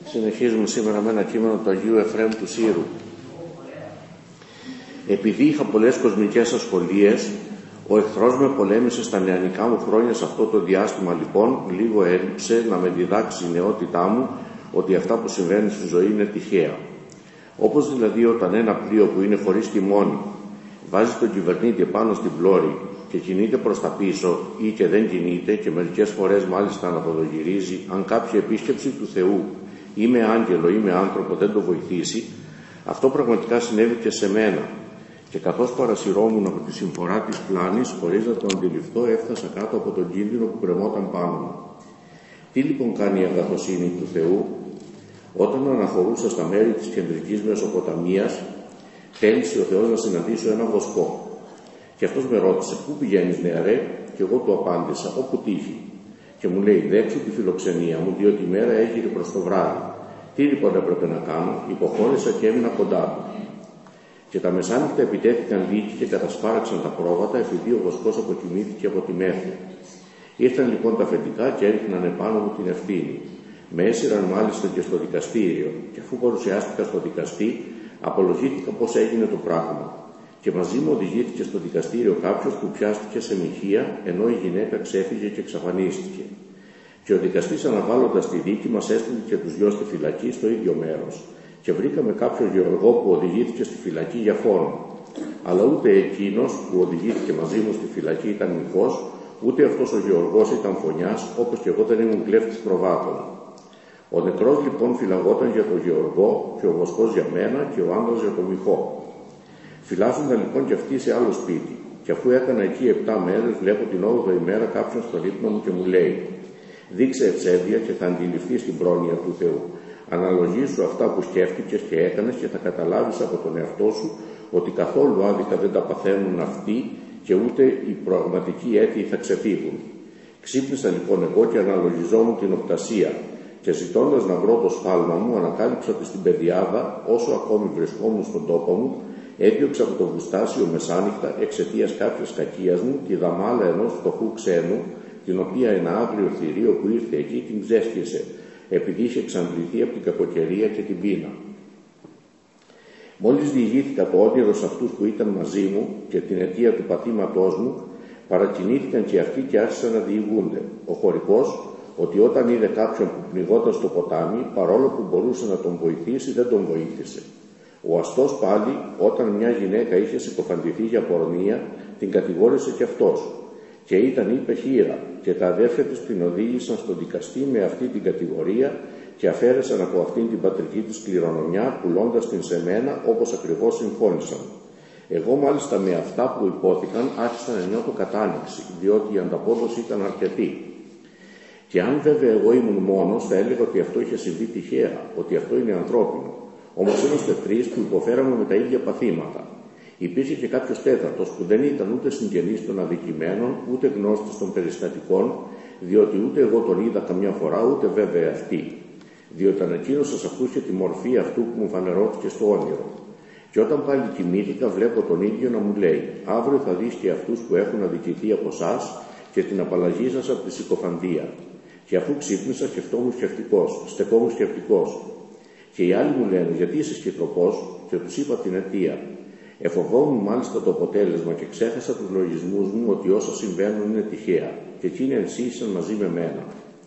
Συνεχίζουμε σήμερα με ένα κείμενο του Αγίου Εφραίμ του Σύρου. Επειδή είχα πολλές κοσμικές ασχολίες, ο εχθρός με πολέμησε στα νεανικά μου χρόνια. Σε αυτό το διάστημα λοιπόν λίγο έλειψε να με διδάξει η νεότητά μου ότι αυτά που συμβαίνουν στη ζωή είναι τυχαία. Όπως δηλαδή όταν ένα πλοίο που είναι χωρίς τιμόνι βάζει τον κυβερνήτη πάνω στην πλώρη και κινείται προς τα πίσω ή και δεν κινείται και μερικές φορές μάλιστα αναποδογυρίζει, αν κάποια επίσκεψη του Θεού ή με άγγελο ή με άνθρωπο δεν το βοηθήσει, αυτό πραγματικά συνέβη και σε μένα. Και καθώς παρασυρώμουν από τη συμφορά της πλάνης, χωρίς να το αντιληφθώ, έφτασα κάτω από τον κίνδυνο που κρεμόταν πάνω μου. Τι λοιπόν κάνει η αγαθοσύνη του Θεού? Όταν αναχωρούσα στα μέρη της κεντρικής Μεσοποταμίας, θέλησε ο Θεός να συναντήσω ένα βοσκό. Και αυτός με ρώτησε, πού πηγαίνεις νεαρέ? Και εγώ του απάντησα, όπου τύχει. Και μου λέει, δέξου τη φιλοξενία μου, διότι η μέρα έγειρε προς το βράδυ. Τι λοιπόν έπρεπε να κάνω? Υποχώρησα και έμεινα κοντά του. Και τα μεσάνυχτα επιτέθηκαν λύκοι και κατασπάραξαν τα πρόβατα, επειδή ο βοσκός αποκοιμήθηκε από τη μέθη. Ήρθαν λοιπόν τα αφεντικά και έριχναν επάνω μου την ευθύνη. Με έσυραν μάλιστα και στο δικαστήριο, και αφού παρουσιάστηκα στο δικαστή, απολογήθηκα πώς έγινε το πράγμα. Και μαζί μου οδηγήθηκε στο δικαστήριο κάποιος που πιάστηκε σε μοιχεία, ενώ η γυναίκα ξέφυγε και εξαφανίστηκε. Και ο δικαστής, αναβάλλοντας τη δίκη, μας έστειλε και τους δυο στη φυλακή στο ίδιο μέρος. Και βρήκαμε κάποιον γεωργό που οδηγήθηκε στη φυλακή για φόρο. Αλλά ούτε εκείνος που οδηγήθηκε μαζί μου στη φυλακή ήταν μοιχός, ούτε αυτός ο γεωργός ήταν φωνιάς, όπως και εγώ δεν ήμουν κλέφτης προβάτων. Ο νεκρός λοιπόν φυλαγόταν για τον γεωργό, και ο βοσκός για μένα, και ο άντρας για τον μοιχό. Φυλάσσονταν λοιπόν και αυτοί σε άλλο σπίτι. Και αφού έκανα εκεί 7 μέρες, βλέπω την 8η μέρα κάποιον στον ύπνο μου και μου λέει: δείξε ευσέβεια και θα αντιληφθείς την πρόνοια του Θεού. Αναλογήσου αυτά που σκέφτηκες και έκανες και θα καταλάβεις από τον εαυτό σου ότι καθόλου άδικα δεν τα παθαίνουν αυτοί και ούτε οι πραγματικοί αίτιοι θα ξεφύγουν. Ξύπνησα λοιπόν εγώ και αναλογιζόμουν την οπτασία και ζητώντας να βρω το σφάλμα μου, ανακάλυψα ότι στην πεδιάδα, όσο ακόμη βρισκόμουν στον τόπο μου, έδιωξα από το βουστάσιο μεσάνυχτα εξαιτίας κάποιας κακίας μου τη δαμάλα ενός φτωχού ξένου, την οποία ένα άγριο θηρίο που ήρθε εκεί την ξέσχισε, επειδή είχε εξαντληθεί από την κακοκαιρία και την πείνα. Μόλις διηγήθηκα το όνειρο σε αυτούς που ήταν μαζί μου και την αιτία του παθήματός μου, παρακινήθηκαν και αυτοί και άρχισαν να διηγούνται. Ο χωρικός, ότι όταν είδε κάποιον που πνιγόταν στο ποτάμι, παρόλο που μπορούσε να τον βοηθήσει, δεν τον βοήθησε. Ο αστός πάλι, όταν μια γυναίκα είχε συκοφαντηθεί για πορνεία, την κατηγόρησε κι αυτός. Και ήταν, είπε, χήρα, και τα αδέρφια της την οδήγησαν στον δικαστή με αυτή την κατηγορία και αφαίρεσαν από αυτήν την πατρική της κληρονομιά, πουλώντας την σε μένα όπως ακριβώς συμφώνησαν. Εγώ μάλιστα με αυτά που υπόθηκαν άρχισα να νιώθω κατάνοιξη, διότι η ανταπόδοση ήταν αρκετή. Και αν βέβαια εγώ ήμουν μόνος, θα έλεγα ότι αυτό είχε συμβεί τυχαία, ότι αυτό είναι ανθρώπινο. Όμως είμαστε τρεις που υποφέραμε με τα ίδια παθήματα. Υπήρχε και κάποιος τέταρτος που δεν ήταν ούτε συγγενής των αδικημένων, ούτε γνώστης των περιστατικών, διότι ούτε εγώ τον είδα καμιά φορά, ούτε βέβαια αυτοί. Διότι ανακοίνωσα σε αυτούς και τη μορφή αυτού που μου φανερώθηκε στο όνειρο. Και όταν πάλι κοιμήθηκα, βλέπω τον ίδιο να μου λέει: αύριο θα δεις και αυτούς που έχουν αδικηθεί από εσάς και την απαλλαγή σας από τη συκοφαντία. Και αφού ξύπνησα, στεκόμουν σκεπτικός. Και οι άλλοι μου λένε: γιατί είσαι σκεπτικός? Και τους είπα την αιτία. Εφοβόμουν μάλιστα το αποτέλεσμα και ξέχασα τους λογισμούς μου ότι όσα συμβαίνουν είναι τυχαία, και εκείνοι ενσύχησαν μαζί με μένα.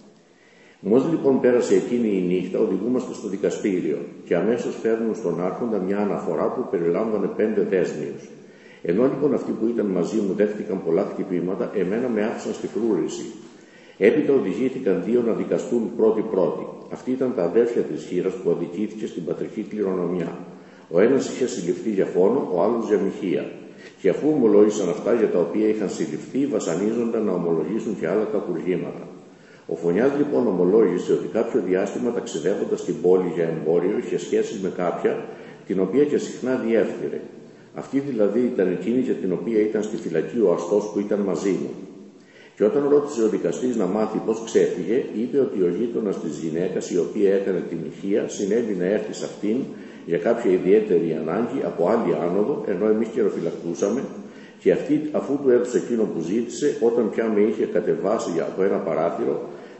Μόλις λοιπόν πέρασε εκείνη η νύχτα, οδηγούμαστε στο δικαστήριο, και αμέσως φέρνουν στον άρχοντα μια αναφορά που περιλάμβανε 5 δέσμιους. Ενώ λοιπόν αυτοί που ήταν μαζί μου δέχτηκαν πολλά χτυπήματα, εμένα με άφησαν στη φρούρηση. Έπειτα οδηγήθηκαν 2 να δικαστούν πρώτοι. Αυτοί ήταν τα αδέρφια της χήρας που αδικήθηκε στην πατρική κληρονομιά. Ο ένας είχε συλληφθεί για φόνο, ο άλλος για μοιχεία. Και αφού ομολόγησαν αυτά για τα οποία είχαν συλληφθεί, βασανίζονταν να ομολογήσουν και άλλα κακουργήματα. Ο φωνιάς λοιπόν ομολόγησε ότι κάποιο διάστημα ταξιδεύοντας στην πόλη για εμπόριο είχε σχέσεις με κάποια, την οποία και συχνά διέφθυρε. Αυτή δηλαδή ήταν εκείνη για την οποία ήταν στη φυλακή ο αστός που ήταν μαζί μου. Και όταν ρώτησε ο δικαστής να μάθει πώς ξέφυγε, είπε ότι ο γείτονας της γυναίκας, η οποία έκανε τη μοιχεία, συνέβη να έρθει σε αυτήν για κάποια ιδιαίτερη ανάγκη από άλλη άνοδο, ενώ εμείς χειροφυλακτούσαμε, και αυτή, αφού του έδωσε εκείνο που ζήτησε, όταν πια με είχε κατεβάσει από ένα παράθυρο,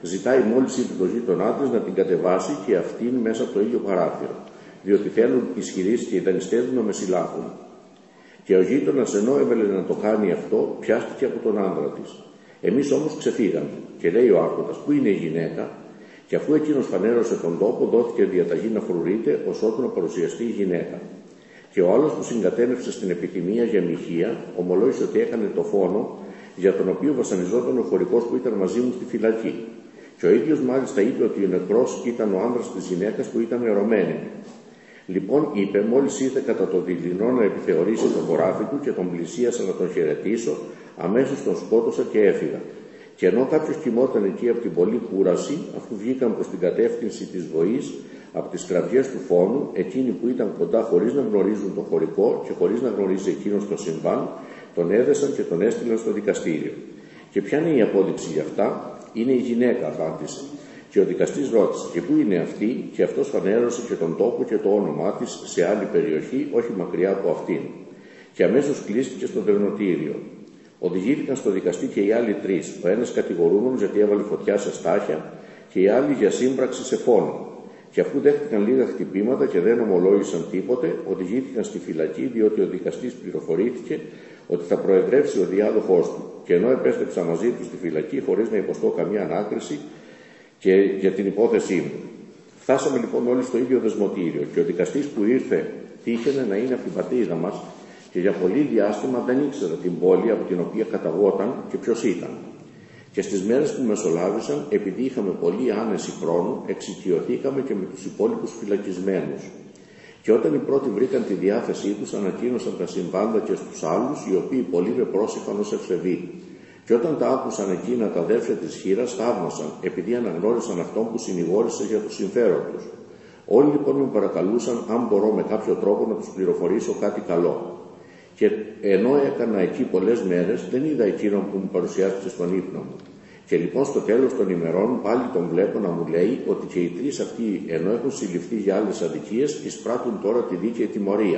ζητάει μόλις είδε το γείτονά της να την κατεβάσει και αυτήν μέσα από το ίδιο παράθυρο, διότι θέλουν ισχυρείς και οι δανειστές να με συλλάβουν. Και ο γείτονας, ενώ έβαλε να το κάνει αυτό, πιάστηκε από τον άντρα της. Εμείς όμως ξεφύγαμε. Και λέει ο άρχοντας, πού είναι η γυναίκα? Και αφού εκείνος φανέρωσε τον τόπο, δόθηκε διαταγή να φρουρείται, ως ότου να παρουσιαστεί η γυναίκα. Και ο άλλος που συγκατέλευσε στην επιθυμία για μοιχεία, ομολόγησε ότι έκανε το φόνο για τον οποίο βασανιζόταν ο χωρικός που ήταν μαζί μου στη φυλακή. Και ο ίδιος μάλιστα είπε ότι ο νεκρός ήταν ο άνδρας της γυναίκας που ήταν ερωμένη. Λοιπόν, είπε, μόλις ήρθε κατά το δειλινό να επιθεωρήσει το χωράφι του και τον πλησίασα να τον χαιρετήσω, αμέσως τον σκότωσα και έφυγα. Και ενώ κάποιος κοιμόταν εκεί από την πολλή κούραση, αφού βγήκαν προς την κατεύθυνση της βοής, από τις κραυγές του φόνου, εκείνοι που ήταν κοντά χωρίς να γνωρίζουν τον χωρικό και χωρίς να γνωρίζει εκείνος το συμβάν, τον έδεσαν και τον έστειλαν στο δικαστήριο. Και ποια είναι η απόδειξη γι' αυτά? Είναι η γυναίκα, απάντησε. Και ο δικαστής ρώτησε, και πού είναι αυτή? Και αυτός φανέρωσε και τον τόπο και το όνομά της σε άλλη περιοχή, όχι μακριά από αυτήν. Και αμέσως κλείστηκε στο δερνοτήριο. Οδηγήθηκαν στο δικαστή και οι άλλοι τρεις, ο ένας κατηγορούμενος γιατί έβαλε φωτιά σε στάχια και οι άλλοι για σύμπραξη σε φόνο. Και αφού δέχτηκαν λίγα χτυπήματα και δεν ομολόγησαν τίποτε, οδηγήθηκαν στη φυλακή, διότι ο δικαστής πληροφορήθηκε ότι θα προεδρεύσει ο διάδοχός του. Και ενώ επέστρεψα μαζί του στη φυλακή, χωρίς να υποστώ καμία ανάκριση και για την υπόθεσή μου. Φτάσαμε λοιπόν όλοι στο ίδιο δεσμοτήριο και ο δικαστής που ήρθε τύχαινε να είναι από την πατρίδα μας και για πολύ διάστημα δεν ήξερα την πόλη από την οποία καταγόταν και ποιος ήταν. Και στις μέρες που μεσολάβησαν, επειδή είχαμε πολύ άνεση χρόνου, εξοικειωθήκαμε και με τους υπόλοιπους φυλακισμένους. Και όταν οι πρώτοι βρήκαν τη διάθεσή τους, ανακοίνωσαν τα συμβάντα και στους άλλους, οι οποίοι πολύ με πρόσεχαν ως ευσεβή. Και όταν τα άκουσαν εκείνα τα αδέρφια της χήρας, θαύμασαν, επειδή αναγνώρισαν αυτόν που συνηγόρησε για το συμφέρον τους. Όλοι λοιπόν με παρακαλούσαν αν μπορώ με κάποιο τρόπο να τους πληροφορήσω κάτι καλό. Και ενώ έκανα εκεί πολλές μέρες, δεν είδα εκείνον που μου παρουσιάστηκε στον ύπνο μου. Και λοιπόν στο τέλος των ημερών πάλι τον βλέπω να μου λέει ότι και οι τρεις αυτοί, ενώ έχουν συλληφθεί για άλλες αδικίες, εισπράττουν τώρα τη δίκαιη τιμωρία.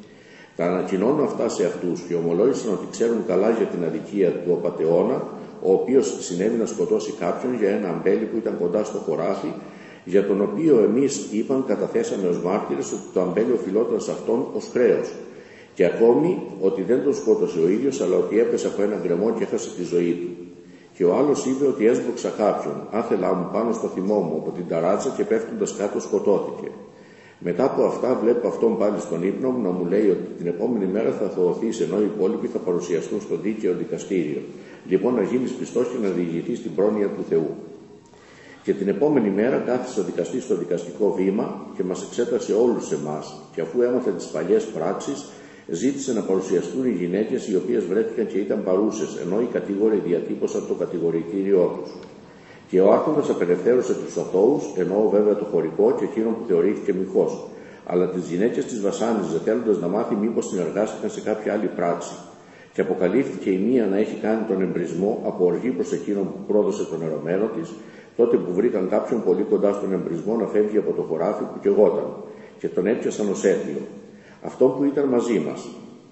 Τα ανακοινώνω αυτά σε αυτούς και ομολόγησαν ότι ξέρουν καλά για την αδικία του απατεώνα, ο οποίος συνέβη να σκοτώσει κάποιον για ένα αμπέλι που ήταν κοντά στο χωράφι, για τον οποίο εμείς είπαν καταθέσαμε ως μάρτυρες ότι το αμπέλι οφειλόταν σε αυτόν ως χρέος. Και ακόμη ότι δεν τον σκότωσε ο ίδιος, αλλά ότι έπεσε από ένα γκρεμό και έχασε τη ζωή του. Και ο άλλος είπε ότι έσβρωξα κάποιον, άθελά μου πάνω στο θυμό μου από την ταράτσα και πέφτοντας κάτω σκοτώθηκε. Μετά από αυτά βλέπω αυτόν πάλι στον ύπνο μου να μου λέει ότι την επόμενη μέρα θα αθωωθείς, ενώ οι υπόλοιποι θα παρουσιαστούν στο δίκαιο δικαστήριο. Λοιπόν, να γίνεις πιστός και να διηγηθείς την πρόνοια του Θεού. Και την επόμενη μέρα κάθισε ο δικαστής στο δικαστικό βήμα και μας εξέτασε όλους εμάς. Και αφού έμαθε τις παλιές πράξεις, ζήτησε να παρουσιαστούν οι γυναίκες οι οποίες βρέθηκαν και ήταν παρούσες, ενώ οι κατηγοροί διατύπωσαν το κατηγορητήριό τους. Και ο άρχοντας απελευθέρωσε τους αθώους, ενώ βέβαια το χωρικό και εκείνον που θεωρήθηκε μοιχός. Αλλά τις γυναίκες τις βασάνιζε, θέλοντας να μάθει μήπως συνεργάστηκαν σε κάποια άλλη πράξη. Και αποκαλύφθηκε η μία να έχει κάνει τον εμπρισμό από οργή προς εκείνον που πρόδωσε τον ερωμένο της, τότε που βρήκαν κάποιον πολύ κοντά στον εμπρισμό να φεύγει από το χωράφι που καιγόταν, και τον έπιασαν ως αίτιο. Αυτόν που ήταν μαζί μας.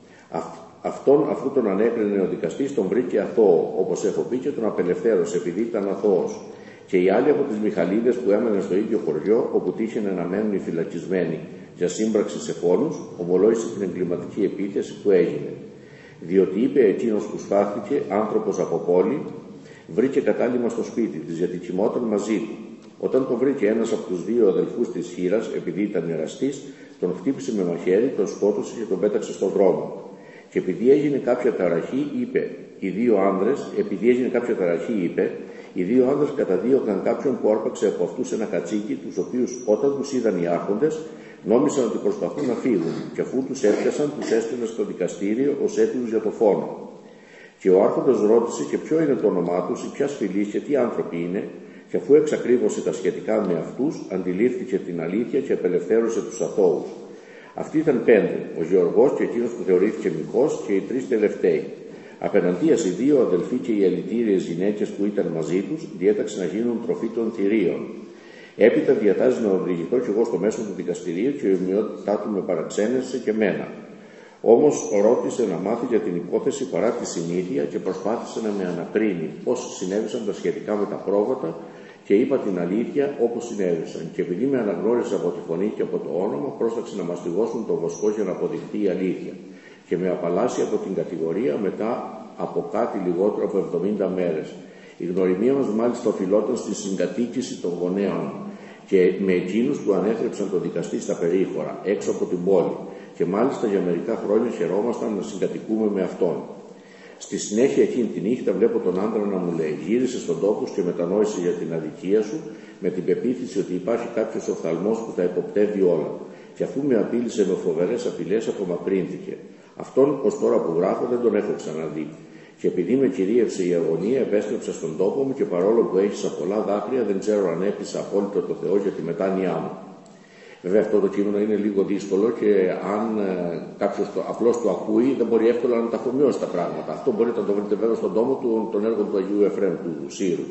Αυτόν, αφού τον ανέκρινε ο δικαστής, τον βρήκε αθώο, όπως έχω πει, και τον απελευθέρωσε επειδή ήταν αθώος. Και οι άλλοι από τις Μιχαλίδες που έμεναν στο ίδιο χωριό, όπου τύχαινε να μένουν οι φυλακισμένοι για σύμπραξη σε φόνους, ομολόγησε την εγκληματική επίθεση που έγινε. Διότι είπε εκείνος που σφάχθηκε, άνθρωπος από πόλη, βρήκε κατάλημα στο σπίτι της, γιατί κοιμόταν μαζί του. Όταν τον βρήκε ένας από τους δύο αδελφούς της χήρας, επειδή ήταν εραστής, τον χτύπησε με μαχαίρι, τον σκότωσε και τον πέταξε στον δρόμο. Και επειδή έγινε κάποια ταραχή, είπε, οι δύο άνδρες καταδίωκαν κάποιον που άρπαξε από αυτούς ένα κατσίκι, τους οποίους όταν τους είδαν οι άρχοντες, νόμισαν ότι προσπαθούν να φύγουν, και αφού τους έπιασαν, τους έστειλαν στο δικαστήριο ως έτοιμους για το φόνο. Και ο άρχοντας ρώτησε και ποιο είναι το όνομά τους, ή ποιας φυλής και τι άνθρωποι είναι, και αφού εξακρίβωσε τα σχετικά με αυτούς, αντιλήφθηκε την αλήθεια και απελευθέρωσε τους αθώους. Αυτοί ήταν 5, ο Γεωργός και εκείνος που θεωρήθηκε μοιχός και οι 3 τελευταίοι. Απέναντίας οι 2 αδελφοί και οι αλητήριες γυναίκες που ήταν μαζί τους, διέταξε να γίνουν τροφή των θηρίων. Έπειτα διατάζει να οδηγηθώ κι εγώ στο μέσο του δικαστηρίου και η ομοιότητά του με παραξένεσε και μένα. Όμως ρώτησε να μάθει για την υπόθεση παρά τη συνήθεια και προσπάθησε να με ανακρίνει πώς συνέβησαν τα σχετικά με τα πρόβατα και είπα την αλήθεια όπως συνέβησαν. Και επειδή με αναγνώρισε από τη φωνή και από το όνομα, πρόσταξε να μαστιγώσουν το βοσκό για να αποδειχθεί η αλήθεια. Και με απαλλάσσει από την κατηγορία μετά από κάτι λιγότερο από 70 μέρες. Η γνωριμία μας μάλιστα οφειλόταν στη συγκατοίκηση των γονέων και με εκείνους που ανέθρεψαν τον δικαστή στα περίχωρα, έξω από την πόλη. Και μάλιστα για μερικά χρόνια χαιρόμασταν να συγκατοικούμε με αυτόν. Στη συνέχεια εκείνη τη νύχτα βλέπω τον άντρα να μου λέει: γύρισε στον τόπο και μετανόησε για την αδικία σου, με την πεποίθηση ότι υπάρχει κάποιος οφθαλμός που τα υποπτεύει όλα. Και αφού με απείλησε με φοβερές απειλές, απομακρύνθηκε. Αυτόν ως τώρα που γράφω δεν τον έχω ξαναδεί. Και επειδή με κυρίευσε η αγωνία, επέστρεψα στον τόπο μου και παρόλο που έχισα πολλά δάκρυα, δεν ξέρω αν έπεισα απόλυτο το Θεό για τη μετάνοιά μου. Βέβαια αυτό το κείμενο είναι λίγο δύσκολο και αν κάποιος απλώς το ακούει δεν μπορεί εύκολα να τα αφομοιώσει τα πράγματα. Αυτό μπορείτε να το βρείτε βέβαια στον τόμο των έργων του Αγίου Εφραίμ, του Σύρου.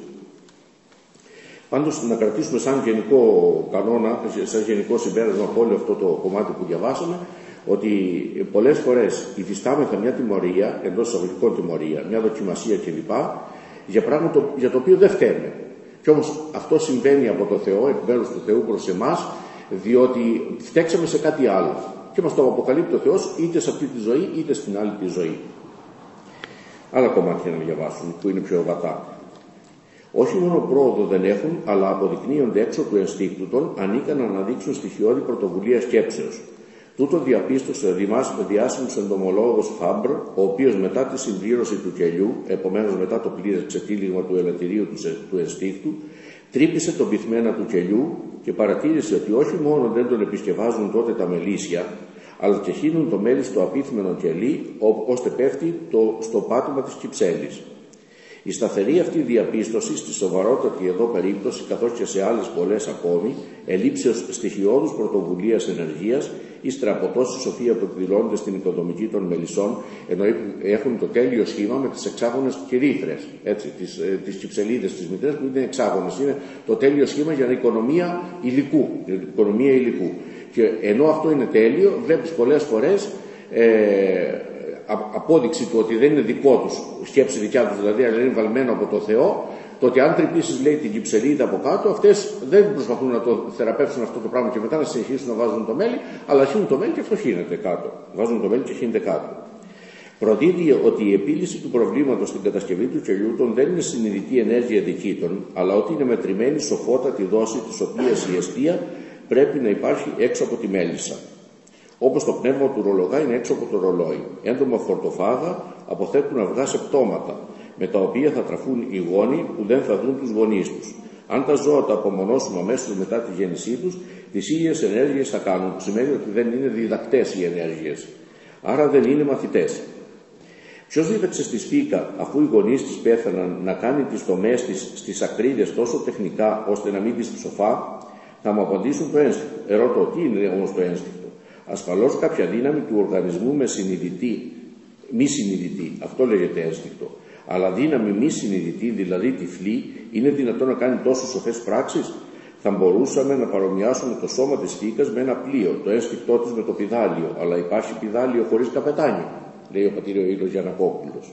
Πάντως να κρατήσουμε σαν γενικό κανόνα, σαν γενικό συμπέρασμα από όλο αυτό το κομμάτι που διαβάσαμε, ότι πολλές φορές υφιστάμεθα μια τιμωρία, εντός εισαγωγικών τιμωρία, μια δοκιμασία κλπ. Για πράγμα για το οποίο δεν φταίμε. Και όμως αυτό συμβαίνει από το Θεό, εκ μέρους του Θεού προς εμάς, διότι φταίξαμε σε κάτι άλλο. Και μας το αποκαλύπτει ο Θεός είτε σε αυτή τη ζωή είτε στην άλλη τη ζωή. Άλλα κομμάτια να διαβάσουν που είναι πιο βατά. Όχι μόνο πρόοδο δεν έχουν, αλλά αποδεικνύονται έξω του ενστίκτου των, ανήκαν να αναδείξουν στοιχειώδη πρωτοβουλία σκέψεως. Τούτο διαπίστωσε ο διάσημος εντομολόγος Φάμπρ, ο οποίος μετά τη συμπλήρωση του κελιού, επομένως μετά το πλήρες ξετύλιγμα του ελαττηρίου του ενστίκτου, τρύπησε τον πυθμένα του κελιού και παρατήρησε ότι όχι μόνο δεν τον επισκευάζουν τότε τα μελίσια, αλλά και χύνουν το μέλι στο απίθμενο κελί, ώστε πέφτει στο πάτωμα της κυψέλης. Η σταθερή αυτή διαπίστωση στη σοβαρότατη εδώ περίπτωση, καθώς και σε άλλες πολλές ακόμη, ελήψεως στοιχειώδους πρωτοβουλίας ενεργείας, ύστερα από τόση σοφία που εκδηλώνεται στην οικοδομική των μελισσών, ενώ έχουν το τέλειο σχήμα με τις εξάγωνες κυρίθρες, τις κυψελίδες της μητρές που είναι εξάγωνες. Είναι το τέλειο σχήμα για οικονομία υλικού. Και ενώ αυτό είναι τέλειο, βλέπεις πολλές φορές απόδειξη του ότι δεν είναι δικό τους, σκέψη δικιά τους δηλαδή, αλλά είναι βαλμένο από το Θεό, το ότι αν τρυπήσεις, λέει, την κυψελίδα από κάτω, αυτές δεν προσπαθούν να το θεραπεύσουν αυτό το πράγμα και μετά να συνεχίσουν να βάζουν το μέλι, αλλά χύνουν το μέλι και αυτό χύνεται κάτω. Βάζουν το μέλι και χύνεται κάτω. Προδίδει ότι η επίλυση του προβλήματος στην κατασκευή του κελιού των δεν είναι συνειδητή ενέργεια δική των, αλλά ότι είναι μετρημένη σοφότατη δόση, της οποίας η αιστεία πρέπει να υπάρχει έξω από τη μέλισσα. Όπως το πνεύμα του ρολογά είναι έξω από το ρολόι. Έντομα φορτοφάγα αποθέτουν αυγά σε πτώματα, με τα οποία θα τραφούν οι γόνοι που δεν θα δουν τους γονείς τους. Αν τα ζώα τα απομονώσουμε αμέσως μετά τη γέννησή τους, τις ίδιες ενέργειες θα κάνουν, που σημαίνει ότι δεν είναι διδακτές οι ενέργειες. Άρα δεν είναι μαθητές. Ποιος δίδαξε στη Σπίκα, αφού οι γονείς της πέθαναν, να κάνει τις τομές της στις ακρίδες τόσο τεχνικά, ώστε να μην τις ψοφά? Θα μου απαντήσουν το ένστικτο. Ερωτώ, τι είναι όμως το ένστικτο? Ασφαλώς κάποια δύναμη του οργανισμού μη συνειδητή, αυτό λέγεται ένστικτο. Αλλά δύναμη μη συνειδητή, δηλαδή τυφλή, είναι δυνατόν να κάνει τόσο σοφές πράξεις? Θα μπορούσαμε να παρομοιάσουμε το σώμα της Σπίκας με ένα πλοίο, το ένστικτό της με το πηδάλιο, αλλά υπάρχει πηδάλιο χωρίς καπετάνιο, λέει ο πατήρ Ήλος Γιαννακόπουλος.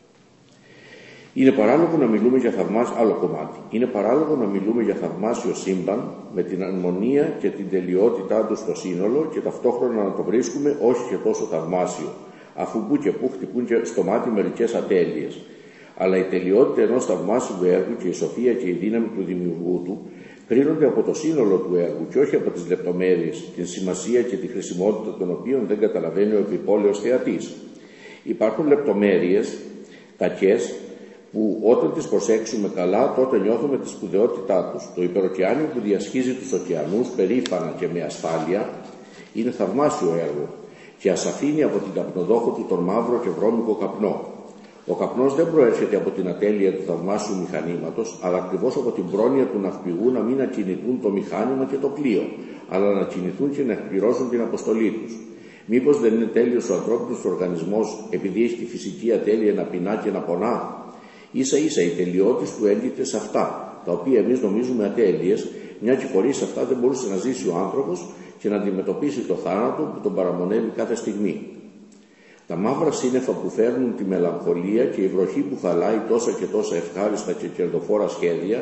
Είναι παράλογο να μιλούμε για άλλο κομμάτι. Είναι παράλογο να μιλούμε για θαυμάσιο σύμπαν με την αρμονία και την τελειότητά του στο σύνολο και ταυτόχρονα να το βρίσκουμε όχι και τόσο θαυμάσιο, αφού που και που χτυπούν και στο μάτι μερικές ατέλειες. Αλλά η τελειότητα ενός θαυμάσιου έργου και η σοφία και η δύναμη του δημιουργού του κρίνονται από το σύνολο του έργου και όχι από τις λεπτομέρειες, την σημασία και τη χρησιμότητα των οποίων δεν καταλαβαίνει ο επιπόλαιος θεατής. Υπάρχουν λεπτομέρειες κακές που όταν τις προσέξουμε καλά, τότε νιώθουμε τη σπουδαιότητά τους. Το υπεροκεάνιο που διασχίζει τους ωκεανούς περήφανα και με ασφάλεια είναι θαυμάσιο έργο και ας αφήνει από την καπνοδόχο του τον μαύρο και βρώμικο καπνό. Ο καπνός δεν προέρχεται από την ατέλεια του θαυμάσιου μηχανήματος, αλλά ακριβώς από την πρόνοια του ναυπηγού να μην ακινητούν το μηχάνημα και το πλοίο, αλλά να κινηθούν και να εκπληρώσουν την αποστολή τους. Μήπως δεν είναι τέλειος ο ανθρώπινος οργανισμός επειδή έχει τη φυσική ατέλεια να πεινά και να πονά? Ίσα ίσα η τελειότης του έγκυται σε αυτά, τα οποία εμείς νομίζουμε ατέλειες, μια και χωρίς αυτά δεν μπορούσε να ζήσει ο άνθρωπος και να αντιμετωπίσει το θάνατο που τον παραμονεύει κάθε στιγμή. Τα μαύρα σύννεφα που φέρνουν τη μελαγχολία και η βροχή που χαλάει τόσα και τόσα ευχάριστα και κερδοφόρα σχέδια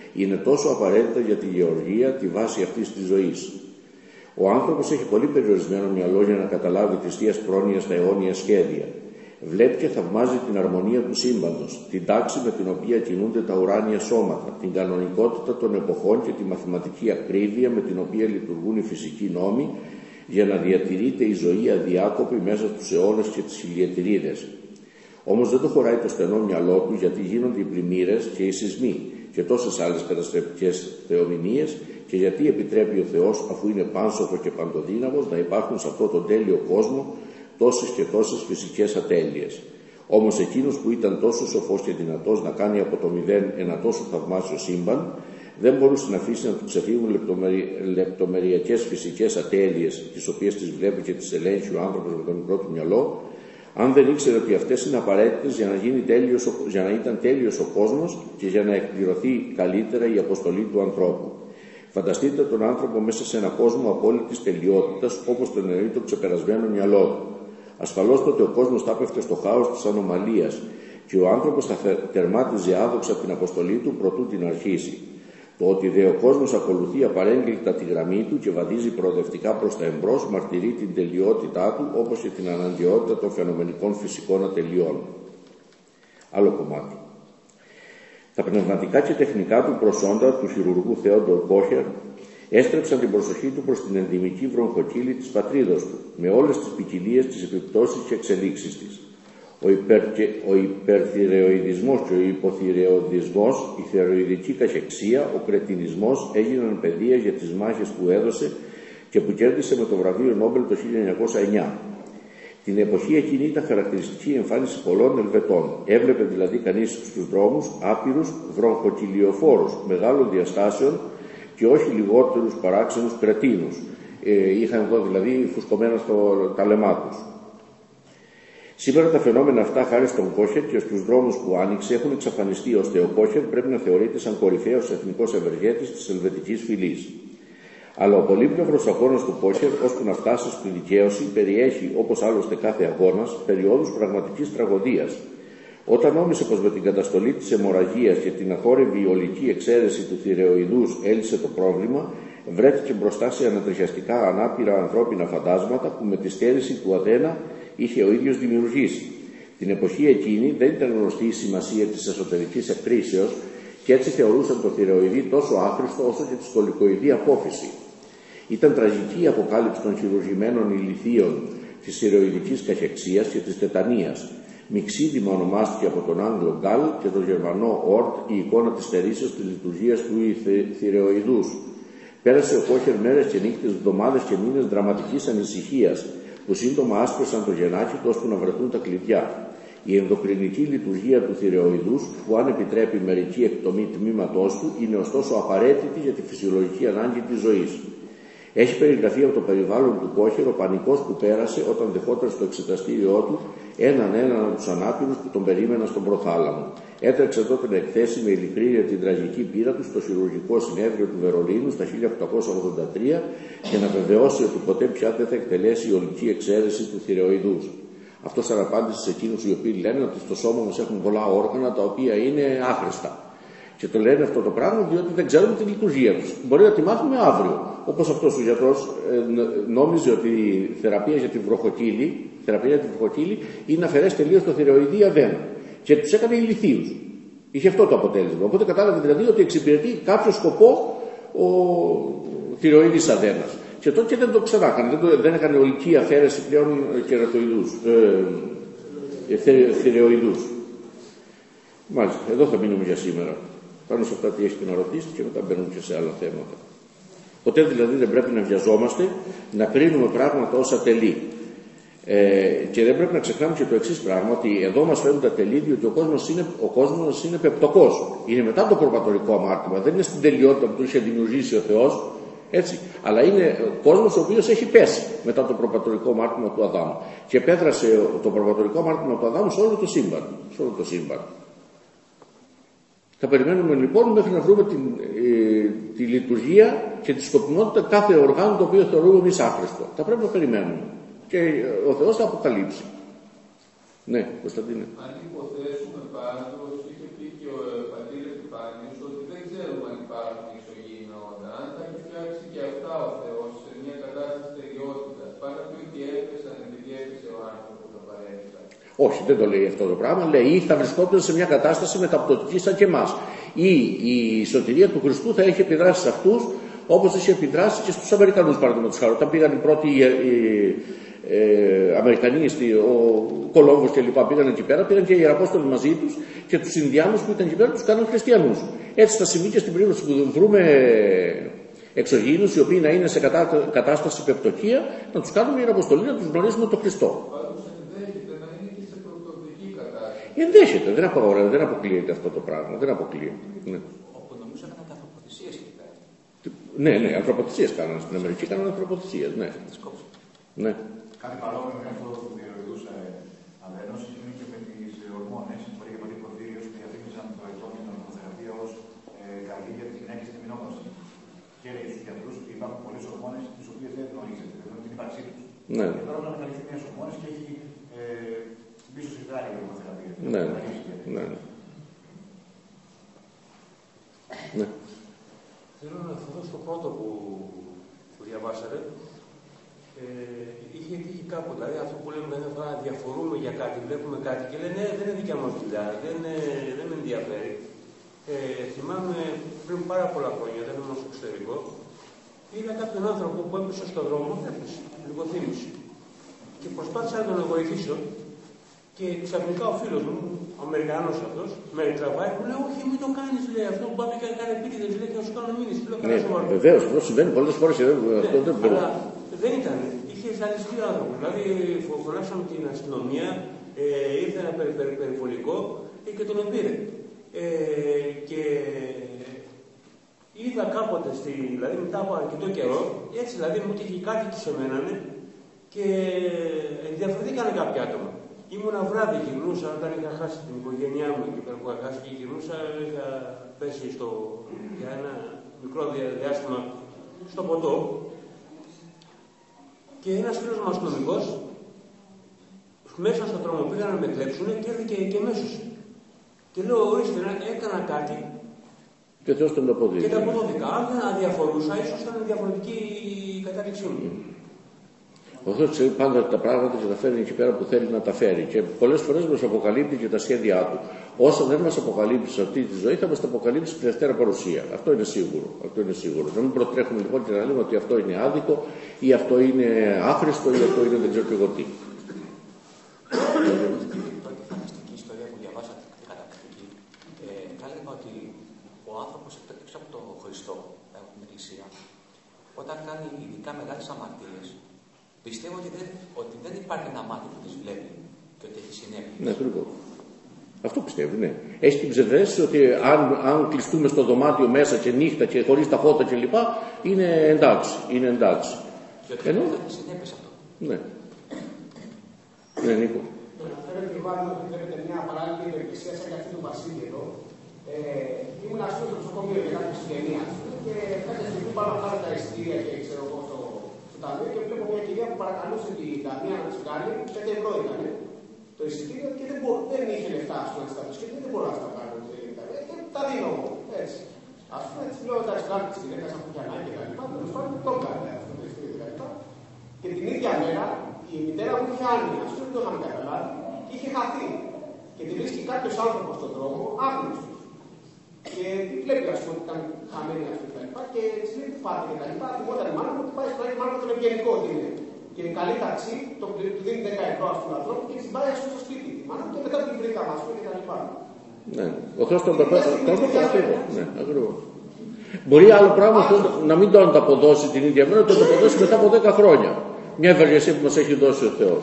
είναι τόσο απαραίτητα για τη γεωργία, τη βάση αυτής της ζωής. Ο άνθρωπος έχει πολύ περιορισμένο μυαλό για να καταλάβει της θείας πρόνοιας τα αιώνια σχέδια. Βλέπει και θαυμάζει την αρμονία του σύμπαντος, την τάξη με την οποία κινούνται τα ουράνια σώματα, την κανονικότητα των εποχών και τη μαθηματική ακρίβεια με την οποία λειτουργούν οι φυσικοί νόμοι για να διατηρείται η ζωή αδιάκοπη μέσα στους αιώνες και τις χιλιετηρίδες. Όμως δεν το χωράει το στενό μυαλό του, γιατί γίνονται οι πλημμύρες και οι σεισμοί και τόσες άλλες καταστρεπτικές θεομηνίες, και γιατί επιτρέπει ο Θεός, αφού είναι πάνσοφο και παντοδύναμος, να υπάρχουν σε αυτό τον τέλειο κόσμο τόσες και τόσες φυσικές ατέλειες. Όμως εκείνος που ήταν τόσο σοφός και δυνατός να κάνει από το μηδέν ένα τόσο θαυμάσιο σύμπαν, δεν μπορούσε να αφήσει να του ξεφύγουν λεπτομεριακές φυσικές ατέλειες, τις οποίες τις βλέπει και τις ελέγχει ο άνθρωπος με το μικρό του μυαλό, αν δεν ήξερε ότι αυτές είναι απαραίτητες για να ήταν τέλειος ο κόσμος και για να εκπληρωθεί καλύτερα η αποστολή του ανθρώπου. Φανταστείτε τον άνθρωπο μέσα σε ένα κόσμο απόλυτης τελειότητας, όπως τον εννοεί το ξεπερασμένο μυαλό του. Ασφαλώς τότε ο κόσμος θα πέφτει στο χάος της ανομαλίας και ο άνθρωπος θα τερμάτιζε άδοξα την αποστολή του προτού την αρχίσει. Το ότι δε ο κόσμος ακολουθεί απαρέγκλιτα τη γραμμή του και βαδίζει προοδευτικά προς τα εμπρός μαρτυρεί την τελειότητά του, όπως και την αναγκαιότητα των φαινομενικών φυσικών ατελειών. Άλλο κομμάτι. Τα πνευματικά και τεχνικά του προσόντα του χειρουργού Θεόντορ Κόχερ έστρεψαν την προσοχή του προς την ενδυμική βρονχοκύλη της πατρίδος του, με όλες τις ποικιλίες, τις επιπτώσεις και εξελίξεις της. Ο υπερθυρεοειδισμός και ο υποθυρεοειδισμός, η θερεοειδική καχεξία, ο κρετινισμός έγιναν παιδεία για τις μάχες που έδωσε και που κέρδισε με το βραβείο Νόμπελ το 1909. Την εποχή εκείνη ήταν χαρακτηριστική η εμφάνιση πολλών Ελβετών. Έβλεπε δηλαδή κανείς στους δρόμους άπειρους βρονχοκυλιοφόρους μεγάλων διαστάσεων και όχι λιγότερους παράξενους κρετίνους. Είχαν εδώ δηλαδή φουσκωμένα τα λαιμά τους. Σήμερα τα φαινόμενα αυτά, χάρη στον Κόχερ και στους δρόμους που άνοιξε, έχουν εξαφανιστεί, ώστε ο Κόχερ πρέπει να θεωρείται σαν κορυφαίος εθνικός ευεργέτης της ελβετικής φυλής. Αλλά ο πολύπλευρος αγώνας του Κόχερ, ώσπου να φτάσει στη δικαίωση, περιέχει, όπως άλλωστε κάθε αγώνας, περιόδους πραγματικής τραγωδίας. Όταν νόμισε πως με την καταστολή της αιμορραγίας και την αχόρευη ολική εξαίρεση του θηρεοειδούς έλυσε το πρόβλημα, βρέθηκε μπροστά σε ανατριχιαστικά ανάπηρα ανθρώπινα φαντάσματα που με τη στέρηση του Αθένα είχε ο ίδιος δημιουργήσει. Την εποχή εκείνη δεν ήταν γνωστή η σημασία της εσωτερικής εκκρίσεως και έτσι θεωρούσαν το θηρεοειδή τόσο άχρηστο όσο και τη σκολικοειδή απόφυση. Ήταν τραγική η αποκάλυψη των χειρουργημένων ηλιθείων της θηρεοειδικής καχεξίας και της τετανίας. Μιξίδημα ονομάστηκε από τον Άγγλο Γκάλ και τον Γερμανό Ορτ η εικόνα της στερήσεως της λειτουργίας του θηρεοειδούς. Πέρασε ο Κόχερ μέρες και νύχτες, εβδομάδες και μήνες δραματικής ανησυχίας, που σύντομα άσπρεσαν το γεννάκι του ώσπου να βρεθούν τα κλειδιά. Η ενδοκρινική λειτουργία του θηρεοειδούς, που αν επιτρέπει μερική εκτομή τμήματός του, είναι ωστόσο απαραίτητη για τη φυσιολογική ανάγκη της ζωής. Έχει περιγραφεί από το περιβάλλον του Κόχερ ο πανικός που πέρασε όταν δεχόταν στο εξεταστήριό του έναν από τους ανάπηρους που τον περίμεναν στον προθάλαμο. Έτρεξε τότε να εκθέσει με ειλικρίνεια την τραγική πείρα του στο χειρουργικό συνέδριο του Βερολίνου στα 1883 και να βεβαιώσει ότι ποτέ πια δεν θα εκτελέσει η ολική εξαίρεση του θηρεοειδούς. Αυτό σαν απάντηση σε εκείνους οι οποίοι λένε ότι στο σώμα μας έχουν πολλά όργανα τα οποία είναι άχρηστα. Και το λένε αυτό το πράγμα διότι δεν ξέρουμε τη λειτουργία τους. Μπορεί να τη μάθουμε αύριο. Όπως αυτός ο γιατρός νόμιζε ότι η θεραπεία για τη βροχοκύλη είναι να αφαιρέσει τελείως το θηρεοειδή αδένα. Και τους έκανε ηλιθίους. Είχε αυτό το αποτέλεσμα. Οπότε κατάλαβε δηλαδή ότι εξυπηρετεί κάποιο σκοπό ο θηρεοειδής αδένας. Και τότε δεν το ξανάκανε. Δεν έκανε ολική αφαίρεση πλέον θηρεοειδούς. Μάλιστα, εδώ θα μείνουμε για σήμερα. Πάνω σε αυτά τι έχετε να ρωτήσετε και μετά μπαίνουμε και σε άλλα θέματα. Ποτέ δηλαδή δεν πρέπει να βιαζόμαστε να κρίνουμε πράγματα ως ατελή. Και δεν πρέπει να ξεχνάμε και το εξής πράγμα, ότι εδώ μας φαίνονται ατελή, διότι ο κόσμος είναι πεπτωκός. Είναι μετά το προπατορικό αμάρτημα, δεν είναι στην τελειότητα που του είχε δημιουργήσει ο Θεός, έτσι. Αλλά είναι ο κόσμος ο οποίος έχει πέσει μετά το προπατορικό αμάρτημα του Αδάμου. Και επέδρασε το προπατορικό αμάρτημα του Αδάμου σε όλο το σύμπαν. Θα περιμένουμε λοιπόν μέχρι να βρούμε τη λειτουργία και τη σκοπιμότητα κάθε οργάνου το οποίο θεωρούμε εμείς άχρηστο. Θα πρέπει να περιμένουμε. Και ο Θεός θα αποκαλύψει. Ναι, Κωνσταντίνε. Αν υποθέσουμε πάντως, είχε πει και ο πατήρ Επιφάνιος, ότι δεν ξέρουμε αν Όχι, δεν το λέει αυτό το πράγμα. Λέει ή θα βρισκόταν σε μια κατάσταση μεταπτωτική σαν και εμάς. Ή η σωτηρία του Χριστού θα έχει επιδράσει σε αυτούς όπως είχε επιδράσει και στους Αμερικανούς, παραδείγματος χάρη. Όταν πήγαν οι πρώτοι Αμερικανοί, ο Κολόμβος και λοιπά, πήγαν εκεί πέρα, πήγαν και οι Ιεραπόστολοι μαζί τους και τους Ινδιάνους που ήταν εκεί πέρα τους κάνουν χριστιανούς. Έτσι θα συμβεί και στην περίπτωση που βρούμε εξωγήινους οι οποίοι να είναι σε κατάσταση πεπτοκία, να τους κάνουμε Ιεραποστολή, να τους γνωρίζουμε τον Χριστό. Ενδέχεται, δεν αποκλείεται αυτό το πράγμα. Δεν αποκλείεται. Ναι. Όπου νομίζω έκαναν και ανθρωποθυσίες εκεί πέρα. Ναι, ανθρωποθυσίες κάνανε στην Αμερική, κάνανε ανθρωποθυσίες, ναι. Ναι. Κάτι παρόμοιο με αυτό που διαρωτούσε Αβένος είναι και με τις ορμόνες, που είχε πατή Πορφύριος που διαφήμιζαν το ετών και την ορμοθεραπεία ως καλή για τις γυναίκες και την μηνόπαυση. Και έλεγε στους γιατρούς ότι υπάρχουν πολλές ορμόνες τις οποίες δεν γνωρίζετε, δεν γνωρίζετε την ύπαρξή τους. Ναι. Και τώρα να αναλυθεί μια ορμόνες και έχει πίσω σιδράρια η ορμοθεραπεία. Ναι. Ναι. Ναι. Θέλω να αναφερθώ στο πρώτο που διαβάσατε. Είχε τύχει κάπου, δηλαδή αυτό που λέμε κάθε φορά, διαφορούμε για κάτι, βλέπουμε κάτι και λένε δεν είναι δικιά μας δουλειά, δεν με ενδιαφέρει. Θυμάμαι πριν πάρα πολλά χρόνια, δεν ήμουν στο εξωτερικό, είδα κάποιον άνθρωπο που έπεσε στον δρόμο, λίγο θύμισε. Και προσπάθησα να τον βοηθήσω και ξαφνικά ο φίλος μου, ο Αμερικανός αυτός, με τραβάει, μου λέει: όχι, μην το κάνεις, λέει αυτό που πάμε και κάνει επίτηδες, λέει και να σου κάνω μήνυση. Ναι, βεβαίως, αυτό συμβαίνει πολλές φορές. Αλλά δεν ήταν. Είχε ζαλιστεί ο άνθρωπος. Δηλαδή, φωνάσαμε την αστυνομία, ήρθε ένα περιβολικό και τον πήρε. Και είδα κάποτε, δηλαδή μετά από αρκετό καιρό, έτσι δηλαδή μου είχε κάτι του εμένανε και ενδιαφερθήκανε κάποια άτομα. Ήμουνα βράδυ, γυρνούσα όταν είχα χάσει την οικογένειά μου εκεί πέρα που είχα χάσει και γυρνούσα, είχα πέσει για ένα μικρό διάστημα στο ποτό. Και ένας φίλος μου αστυνομικός μέσα στον δρόμο πήγαν να με κλέψουν και έρθει και μέσωσε. Και λέω: ορίστε, έκανα κάτι. Και Θεός τον αποδείξει. Και τα αποδείκα. Αν δεν αδιαφορούσα, ίσως ήταν διαφορετική η κατάληξή μου. Ο Θεός ξέρει πάντα τα πράγματα και τα φέρνει εκεί πέρα που θέλει να τα φέρει. Και πολλές φορές μας αποκαλύπτει και τα σχέδιά του. Όσο δεν μας αποκαλύψει σε αυτή τη ζωή, θα μας τα αποκαλύψει στη δεύτερα παρουσία. Αυτό είναι σίγουρο. Αυτό είναι σίγουρο. Να μην προτρέχουμε λοιπόν και να λέμε ότι αυτό είναι άδικο ή αυτό είναι άχρηστο ή αυτό είναι δεν ξέρω και εγώ τι. Πρώτη φανταστική ιστορία που διαβάσατε, καταπληκτική, θα έλεγα ότι ο άνθρωπος εκτός από τον Χριστό, από την Εκκλησία, όταν κάνει ειδικά μεγάλες αμαρτίες, πιστεύω ότι δεν υπάρχει ένα μάτι που τις βλέπει και ότι έχει συνέπειες. Ναι, ακριβώς. Αυτό πιστεύει, ναι. Έχει την ψευδαίσθηση ότι αν κλειστούμε στο δωμάτιο μέσα και νύχτα και χωρίς τα φώτα κλπ. Είναι εντάξει. Είναι εντάξει. Και ότι δεν έχει συνέπειες αυτό. Ναι. Ναι, Νίκο. Αναφέρεται μάλλον ότι βλέπετε μια παράλληλη υπηρεσία σαν και αυτή του Βασίλη εδώ. Ήμουν στο νοσοκομείο για κάποια συγγενεία και κάποια στιγμή πάνω να πάρω τα εισιτήρια και ξέρω εγώ στο ταμείο και βλέπω μια κυρία που παρακαλούσε την ταμεία να τη βγάλει, 5 ευρώ ήταν το εισιτήριο και δεν είχε λεφτά να τη τα πει και δεν μπορώ να τα κάνω. Και τα δίνω εγώ. Έτσι. Α πούμε, έτσι λέω τα εισιτήρια τη γυναίκα από πιανά και τα λοιπά. Τέλο πάντων το έκανε αυτό το εισιτήριο και τα λοιπά. Και την ίδια μέρα η μητέρα μου είχε άνοια, αυτό δεν το είχαμε καταλάβει, και είχε χαθεί. Και τη βρίσκει κάποιο άνθρωπο στον δρόμο, άγνωστο. Και βλέπει, α πούμε, ότι ήταν χαμένη αυτή και τα λοιπά. Και τη λέει: τι πάτε και τα λοιπά. Θυμόταν η μάνα μου ότι πάει στο μάνα τον ευγενικό ότι είναι. Και καλή ταξί, του δίνει 10 ευρώ στον ανθρώπου και την πάει στο σπίτι. Η μάνα μου και μετά την βρήκαμε, α πούμε, και τα λοιπά. Ναι, ο Θεός τον ακριβώς. Μπορεί άλλο πράγμα να μην τον αποδώσει την ίδια μέρα, να τον αποδώσει μετά από 10 χρόνια. Μια ευεργεσία που μας έχει δώσει ο Θεός.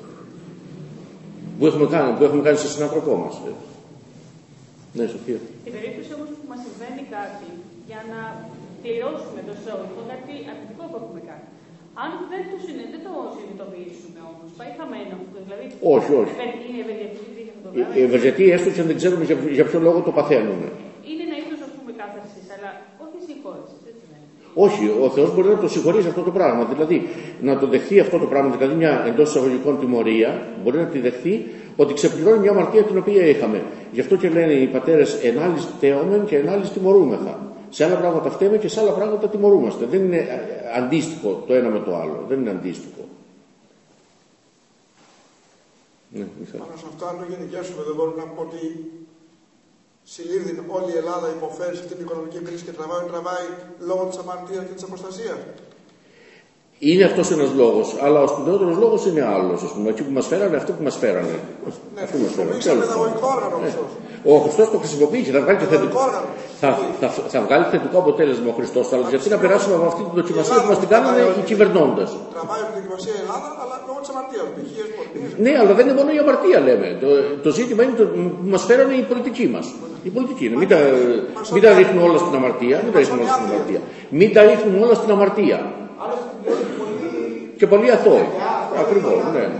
Που έχουμε κάνει σε συνάνθρωπό μας. Ναι, Σοφία. Στην περίπτωση όμως που μας συμβαίνει κάτι, για να πληρώσουμε το εισόδημα, κάτι αρνητικό που έχουμε κάνει. Αν δεν το συνειδητοποιήσουμε όμως, πάει χαμένο. Δηλαδή, όχι. Είναι ευεργετική για αυτό το πράγμα. Η ευεργετία, έστω και αν δεν ξέρουμε για ποιο λόγο το παθαίνουμε. Είναι ένα είδος, ας πούμε, κάθαρσης, αλλά όχι συγχώρεσης, έτσι δεν είναι. Όχι, ο Θεός μπορεί να το συγχωρήσει αυτό το πράγμα. Δηλαδή, να το δεχθεί αυτό το πράγμα, δηλαδή μια εντός εισαγωγικών τιμωρία, μπορεί να τη δεχθεί ότι ξεπληρώνει μια αμαρτία την οποία είχαμε. Γι' αυτό και λένε οι πατέρες, ενάλλης φταίομεν και ενάλλης τιμωρούμεθα. Σε άλλα πράγματα φταίμε και σε άλλα πράγματα τιμωρούμαστε. Δεν είναι αντίστοιχο το ένα με το άλλο. Δεν είναι αντίστοιχο. Ναι, πάνω σε αυτά, αν το γενικεύσουμε, δεν μπορούμε να πούμε ότι συλλήβδην όλη η Ελλάδα υποφέρει σε αυτή την οικονομική κρίση και τραβάει λόγω της αμαρτίας και της αποστασίας. Είναι αυτός ένας λόγος, αλλά ο σπουδαιότερος λόγος είναι άλλος. Ας πούμε, εκεί που μας φέρανε, αυτό που μας φέρανε. Ναι, χρησιμοποίησε παιδαγωγικό όργανο ο Ο Χριστός το χρησιμοποιεί και θα βγάλει θετικό αποτέλεσμα ο Χριστός. Αλλά γιατί να περάσουμε από αυτή την δοκιμασία που μας την κάνανε οι κυβερνώντες. Τραβάει από την δοκιμασία η Ελλάδα, αλλά λόγω της αμαρτίας. Ναι, αλλά δεν είναι μόνο η αμαρτία, λέμε. Το ζήτημα είναι που μας φέρανε η πολιτική μας. Η πολιτική είναι. Μην τα ρίχνουμε όλα στην αμαρτία. Μην τα ρίχνουμε όλα στην αμαρτία. Και πολύ αθώοι. Ακριβώς,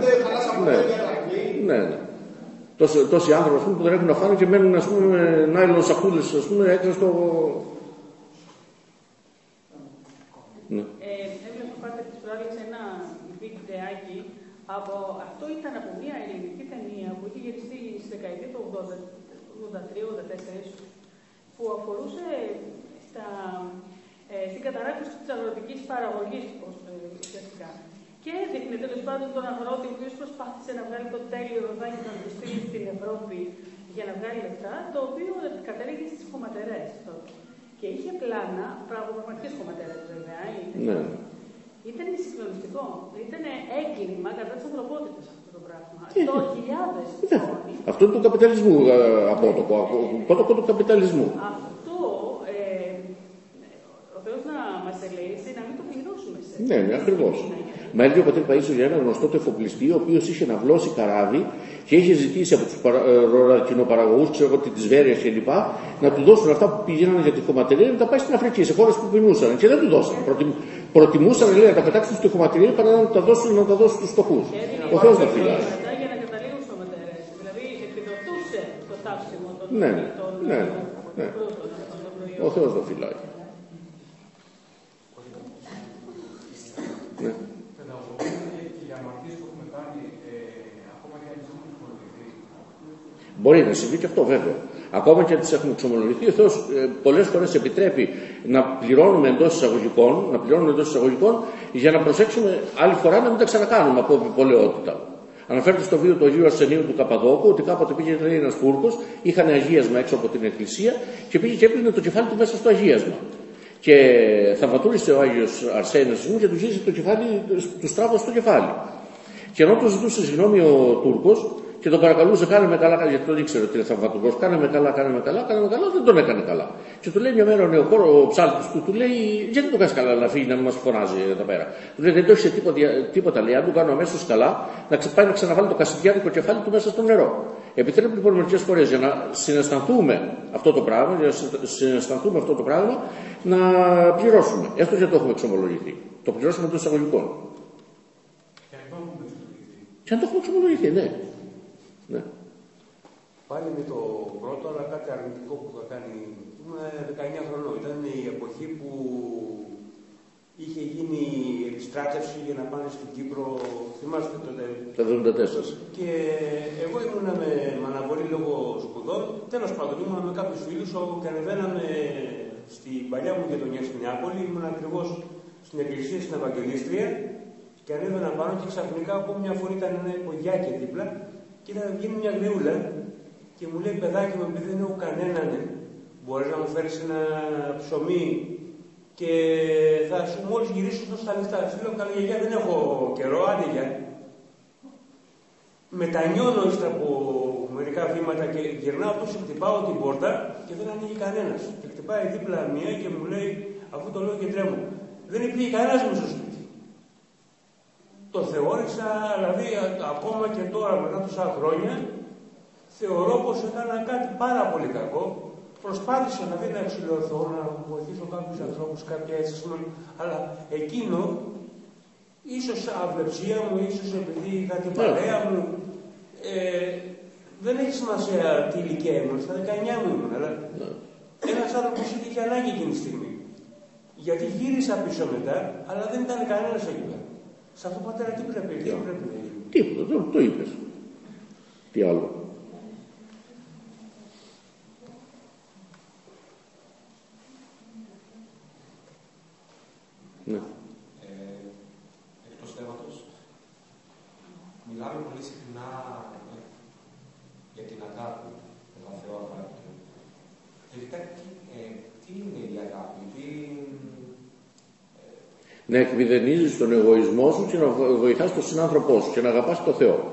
ναι. Τόσοι άνθρωποι που δεν έχουν να φάνε και μένουν, ας πούμε, με νάιλον σακούλες, ας πούμε, έξω στο... Ναι. Έβλεπα πάντα τις προάλλες ένα βιντεάκι από... Αυτό ήταν από μια ελληνική ταινία που είχε γυριστεί στη δεκαετία του 83-84, που αφορούσε στην καταράκωση της αγροτικής παραγωγής, ουσιαστικά. Και έδειχνε τέλος πάντων τον αγρότη, ο οποίος προσπάθησε να βγάλει το τέλειο ροδάκι να το στείλει στην Ευρώπη για να βγάλει λεφτά, το οποίο κατέληγε στις χωματερές τότε. Και είχε πλάνα, πραγματικές χωματερές βέβαια. Ήταν συγκλονιστικό. Ήταν έγκλημα κατά της ανθρωπότητας αυτό το πράγμα. Το χιλιάδες τόνοι. Αυτό είναι του καπιταλισμού απότοκο του καπιταλισμού. Αυτό ο Θεός να μας ελέγξει να μην το πληρώσουμε σε. Ναι, ακριβώς. Μα έλεγε ο πατήρ Παΐσιος για ένα γνωστό τεφοπλιστή, ο οποίος είχε ναυλώσει καράβι και είχε ζητήσει από τους ροδακινοπαραγωγούς, ξέρω εγώ, της Βέρειας κλπ., να του δώσουν αυτά που πηγαίνανε για τη χωματερία να τα πάει στην Αφρική, σε χώρες που πεινούσαν. Και δεν του δώσαν. Προτιμούσαν, λέει, να τα πετάξουν στη χωματερία παρά να τα δώσουν στους φτωχούς. Ο Θεός να φυλάει. Για να καταλήγουν στο ματερές. Δηλαδή επιδοτούσε το τάψιμο των Ο Θεός να φυλάει. Μπορεί να συμβεί και αυτό βέβαια. Ακόμα και αν τις έχουμε εξομολογηθεί, ο Θεός πολλές φορές επιτρέπει να πληρώνουμε εντός εισαγωγικών, για να προσέξουμε άλλη φορά να μην τα ξανακάνουμε από επιπολαιότητα. Αναφέρεται στο βίο του Αγίου Αρσενίου του Καπαδόκου ότι κάποτε πήγε ένας Φούρκος, είχαν αγίασμα έξω από την εκκλησία και πήγε και έπλυνε το κεφάλι του μέσα στο αγίασμα. Και θαυματούρισε ο Άγιος Αρσένιος μου και του γύρισε το κεφάλι, του στράβωσε στο κεφάλι. Και ενώ του ζητούσε συγγνώμη ο Τούρκος και τον παρακαλούσε, κάνε με καλά, γιατί τον ήξερε ότι είναι θαυματουργός, κάνε με καλά, δεν τον έκανε καλά. Και του λέει μια μέρα ο ψάλτης του λέει, γιατί το κάνεις καλά να φύγει, να μην μας φωνάζει εδώ πέρα. Του λέει, δεν το έχεις τίποτα, λέει, αν του κάνω αμέσως καλά, να πάει να ξαναβάλει το κασιδιάρικο κεφάλι του μέσα στο νερό. Επιτρέπει λοιπόν μερικές φορές για να συναισθανθούμε αυτό το πράγμα, να πληρώσουμε. Έστω και το έχουμε εξομολογηθεί. Το πληρώσουμε των εισαγωγικών. Και αν το έχουμε εξομολογηθεί, ναι. Πάλι με το πρώτο, αλλά κάτι αρνητικό που είχα κάνει. Ήμουν 19 χρονών. Ήταν η εποχή που είχε γίνει επιστράτευση για να πάνε στην Κύπρο. Θυμάστε τότε. Το 1974. Και εγώ ήμουνα με αναβολή λόγω σπουδών. Τέλος πάντων, ήμουνα με κάποιους φίλους και ανεβαίναμε στην παλιά μου γειτονιά στην Νεάπολη. Ήμουν ακριβώς στην εκκλησία στην Ευαγγελίστρια. Και ανέβαινα πάνω και ξαφνικά από μια φορά ήταν ένα ποδιάκι δίπλα. Και ήταν βγαίνει μια γριούλα και μου λέει, παιδάκι μου, επειδή δεν έχω κανέναν, μπορείς να μου φέρεις ένα ψωμί και θα σου μόλις γυρίσω στα λεφτά. Σου λέω, καλή γιαγιά, δεν έχω καιρό, άντε γεια. Μετανιώνω ύστερα από μερικά βήματα και γυρνάω τόσο, χτυπάω την πόρτα και δεν ανοίγει κανένας. Και χτυπάει δίπλα μία και μου λέει, αφού το λέω και τρέμω, δεν υπήρχε κανένας μου στο σπίτι. Το θεώρησα, δηλαδή ακόμα και τώρα μετά τόσα χρόνια, θεωρώ πως έκανα κάτι πάρα πολύ κακό. Προσπάθησα να μην εξηλωθώ, να βοηθήσω κάποιους ανθρώπους, κάποια έτσι, αλλά εκείνο, ίσως αυλεψία μου, ίσως επειδή είχα την παρέα μου, δεν έχει σημασία τι ηλικία ήμουν, στα 19 μου ήμουν, αλλά ένας άνθρωπος είχε ανάγκη εκείνη τη στιγμή. Γιατί γύρισα πίσω μετά, αλλά δεν ήταν κανένας εκεί πέρα. Σε αυτό, πατέρα, τι πρέπει να γίνει. Τίποτα, το είπες. Τι άλλο. Ναι. Εκτός θέματος, μιλάμε πολύ συχνά Να εκμηδενίζεις τον εγωισμό σου και να βοηθάς τον συνάνθρωπό σου και να αγαπάς τον Θεό.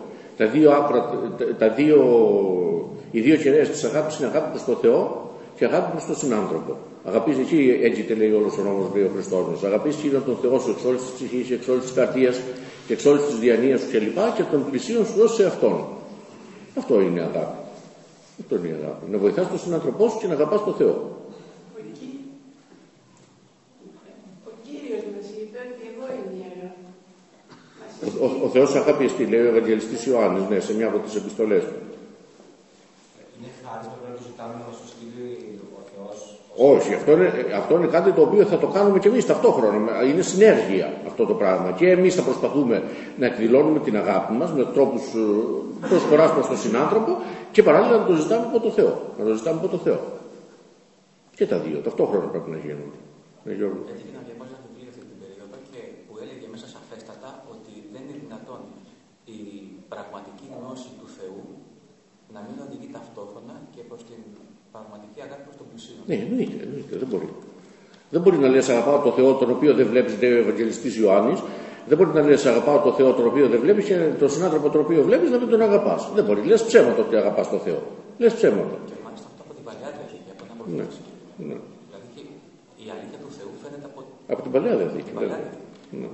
Οι δύο κεραίες της αγάπης είναι αγάπη προς τον Θεό και αγάπη προς τον συνάνθρωπο. Αγαπείς εκεί, έτσι λέει όλος ο νόμος, λέει ο Χριστός μας. Αγαπείς εκείνον τον Θεό σου εξ όλης της ψυχής, εξ όλης της καρδίας και εξ όλης της διανοίας σου κλπ. Και τον πλησίον σου δώσει σε αυτόν. Αυτό είναι αγάπη. Αυτό είναι η αγάπη. Να βοηθάς τον συνάνθρωπό σου και να αγαπάς τον Θεό. Ο Κύριος μας είπε ότι εγώ είμαι η αγάπη. Ο Θεός αγάπη εστί, λέει ο Ευαγγελιστής Ιωάννης, ναι, σε μια από τις επιστολές του. Είναι ευχάριστο πρέπει να το ζητάμε να σου στείλει ο Θεός. Όχι, αυτό είναι κάτι το οποίο θα το κάνουμε και εμείς ταυτόχρονα. Είναι συνέργεια αυτό το πράγμα. Και εμείς θα προσπαθούμε να εκδηλώνουμε την αγάπη μας με τρόπους προσφοράς προς τον συνάνθρωπο και παράλληλα να το ζητάμε από τον Θεό. Να το ζητάμε από τον Θεό. Και τα δύο ταυτόχρονα πρέπει να γίνονται. Έτυχε να διαβάζω ένα βιβλίο αυτή την περίοδο και που έλεγε μέσα σαφέστατα ότι δεν είναι δυνατόν η πραγματική γνώση του Θεού να μην οδηγεί ταυτόχρονα και προς την πραγματική αγάπη προς τον πλησίον. Ναι, εννοείται, δεν μπορεί. Δεν μπορεί να λες αγαπάω τον Θεό τον οποίο δεν βλέπεις, λέει ο Ευαγγελιστής Ιωάννης. Δεν μπορεί να λες αγαπάω τον Θεό τον οποίο δεν βλέπεις και τον συνάνθρωπο τον οποίο βλέπεις να μην τον αγαπάς. Δεν μπορεί. Λες ψέματα ότι αγαπάς τον Θεό. Λες ψέματα. Και μάλιστα αυτό από την Παλαιά Διαθήκη, από την προφήτηση. Ναι. Δηλαδή και η αλήθεια του Θεού φαίνεται από την Παλαιά Διαθήκη. Ναι.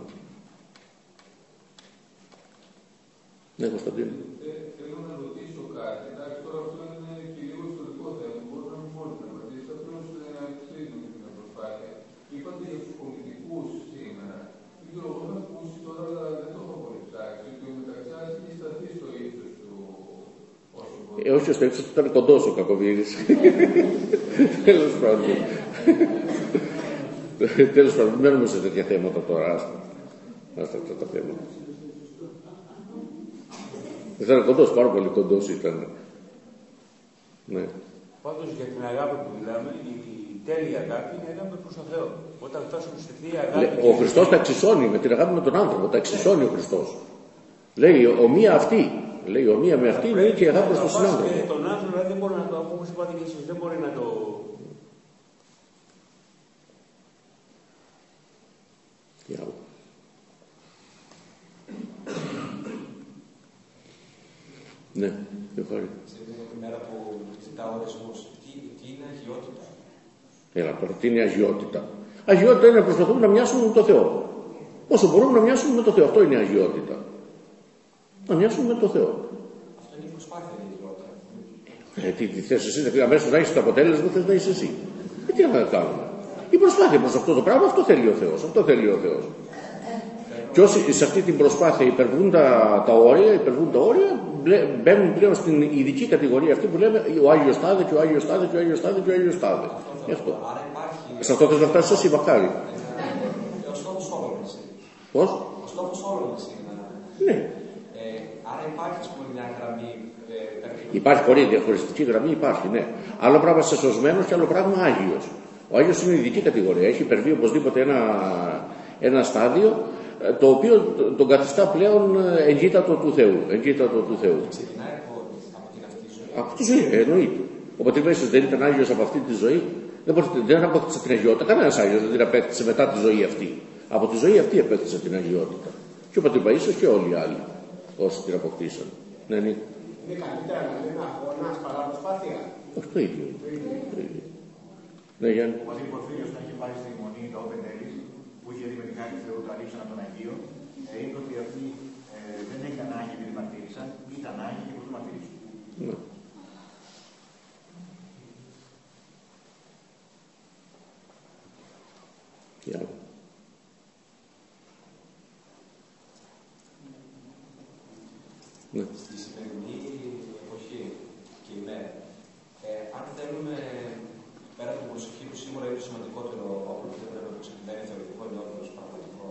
Ναι, Κωνσταντίνο. Θέλω να ρωτήσω κάτι. Εντάξει, τώρα αυτό είναι και λίγο ιστορικό θέμα. Μπορεί να μην μπορείτε να απαντήσετε. Απλώς αξίζουμε την προσπάθεια. Είπατε για τους πολιτικούς σήμερα. Δεν ξέρω, εγώ έχω ακούσει τώρα, αλλά δεν το έχω πολύ ψάξει. Ότι ο Μεταξάς έχει σταθεί στο ύψος του όσο μπορεί. Όχι, στο ύψος του ήταν κοντός ο Κακοβίδης. Τέλος πάντων. Τέλος πάντων, δεν μένουμε σε τέτοια θέματα τώρα. Άστα αυτά τα θέματα. Ήταν κοντός, πάρα πολύ κοντός ήταν. Ναι. Πάντως για την αγάπη που μιλάμε, η τέλεια αγάπη είναι αγάπη προς τον Θεό. Όταν φτάσουμε στη θεία αγάπη. Ο Χριστός τα εξισώνει με την αγάπη με τον άνθρωπο, τα εξισώνει ο Χριστός. Λέει ομοία αυτή. Λέει ομοία με αυτή είναι και η αγάπη προς τον συνάνθρωπο. Τον άνθρωπο δεν μπορεί να το, όπως είπατε και εσείς, δεν μπορεί να το. Ναι, ευχαριστώ. Σε την μέρα που ζητάω ορισμούς, τι είναι αγιότητα? Έλα τώρα, τι είναι αγιότητα? Αγιότητα είναι να προσπαθούμε να μοιάσουμε με τον Θεό. Όσο μπορούμε να μοιάσουμε με τον Θεό. Αυτό είναι η αγιότητα. Να μοιάσουμε με τον Θεό. Αυτό είναι η προσπάθεια η αγιότητα. Τι θες εσύ, αμέσως να έχεις το αποτέλεσμα, θες να είσαι εσύ. Τι να κάνουμε. Η προσπάθεια προς αυτό το πράγμα, αυτό θέλει ο Θεός. Αυτό θέλει ο Θεός. Και όσοι σε αυτή την προσπάθεια υπερβούν τα όρια, μπαίνουν πλέον στην ειδική κατηγορία αυτή που λέμε ο Άγιος Τάδε και ο Άγιος Τάδε και ο Άγιος Τάδε και ο Άγιος Τάδε. Αυτό. Σε αυτό θες να φτάσεις εσύ, μακάρι. Ο στόχος όλων μας είναι. Πώς? Ο στόχος όλων μας είναι. Ναι. Άρα υπάρχει, ας πούμε, μια γραμμή. Υπάρχει πολύ διαχωριστική γραμμή, υπάρχει, ναι. Άλλο πράγμα σε σωσμένος και άλλο πράγμα Άγιος. Ο Άγιος είναι ειδική κατηγορία. Έχει υπερβεί οπωσδήποτε ένα στάδιο το οποίο τον καθιστά πλέον εγκύτατο του Θεού. Εγκύτατο του Θεού. Ξεκινάει από την αυτή ζωή. Από τη ζωή, εννοείται. Ο Πατήρ δεν ήταν Άγιος από αυτή τη ζωή. Δεν απέκτησε την αγιότητα. Κανένας Άγιος δεν την απέκτησε μετά τη ζωή αυτή. Από τη ζωή αυτή απέκτησε την αγιότητα. Και ο Πατήρ Παΐσιος και όλοι οι άλλοι όσοι την αποκτήσαν. Ναι, ναι. Είναι καλύτερα να λέμε αγώνας παρά προσπάθεια. Όχι το ίδιο. Ναι, Γιάννη. Ο Πατήρ Πορφύριος να είχε πάρει στη Μονή το Open Days, που είχε δει με την χάρη του Θεού το αλήψανα των Αγίων, είπε ότι αυτοί δεν έγιναν Άγιοι επειδή μαρτύρησαν, ήταν Άγιοι και μπορούν να μαρτυρήσουν. Ναι. Ναι. Στη σημερινή εποχή και ημέρα, αν θέλουμε, πέρα από την προσοχή που σίγουρα είναι το σημαντικότερο όπλο που δεν πρέπει να το ξεκινάει, θεωρητικό είναι όπλο, πραγματικό.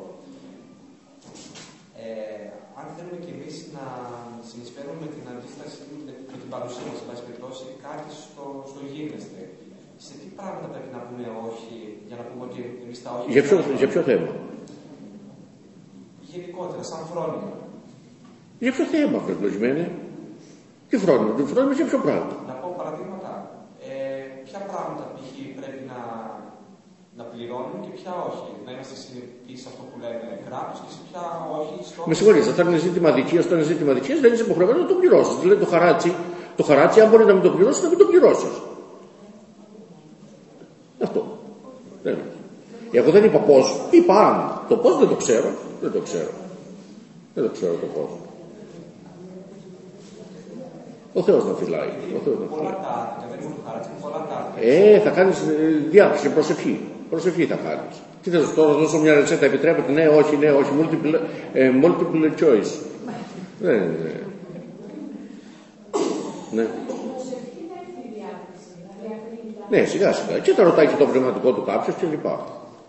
Αν θέλουμε κι εμείς να συνεισφέρουμε με την αντίσταση, με την παρουσία μας, σε πάση περιπτώσει, κάτι στο γίγνεσθε, σε τι πράγματα πρέπει να πούμε όχι, για να πούμε ότι εμείς τα όχι. Για ποιο θέμα? Γενικότερα, σαν φρόνημα. Για ποιο θέμα, προπλογημένε? Τι φρόνημα, για ποιο πράγμα? Να πω παραδείγματα. Ποια πράγματα π.χ. πρέπει να πληρώνουν και ποια όχι. Να είμαστε συνεπείς σε αυτό που λέμε κράτος και σε ποια όχι. Με συγχωρείτε, όταν είναι ζήτημα αδικίας, δεν είσαι υποχρεωμένο να το πληρώσεις. Δηλαδή το χαράτσι, αν μπορεί να μην το πληρώσεις, να μην το πληρώσεις. Αυτό. Εγώ δεν είπα πώς, είπα αν. Το πώς δεν το ξέρω. Δεν το ξέρω το πώς. Ο Θεός να φυλάει. Πολλά τα άρθρα, δεν είναι το χαράτσι, πολλά τα άρθρα. Θα κάνεις διάθεση, προσευχή θα κάνεις. Τι θες, τώρα δώσω μια ρετσέτα, επιτρέπεται, ναι, όχι, multiple choice. Ναι. Ναι, σιγά σιγά. Και τα ρωτάει και το πνευματικό του κάποιος και λοιπά.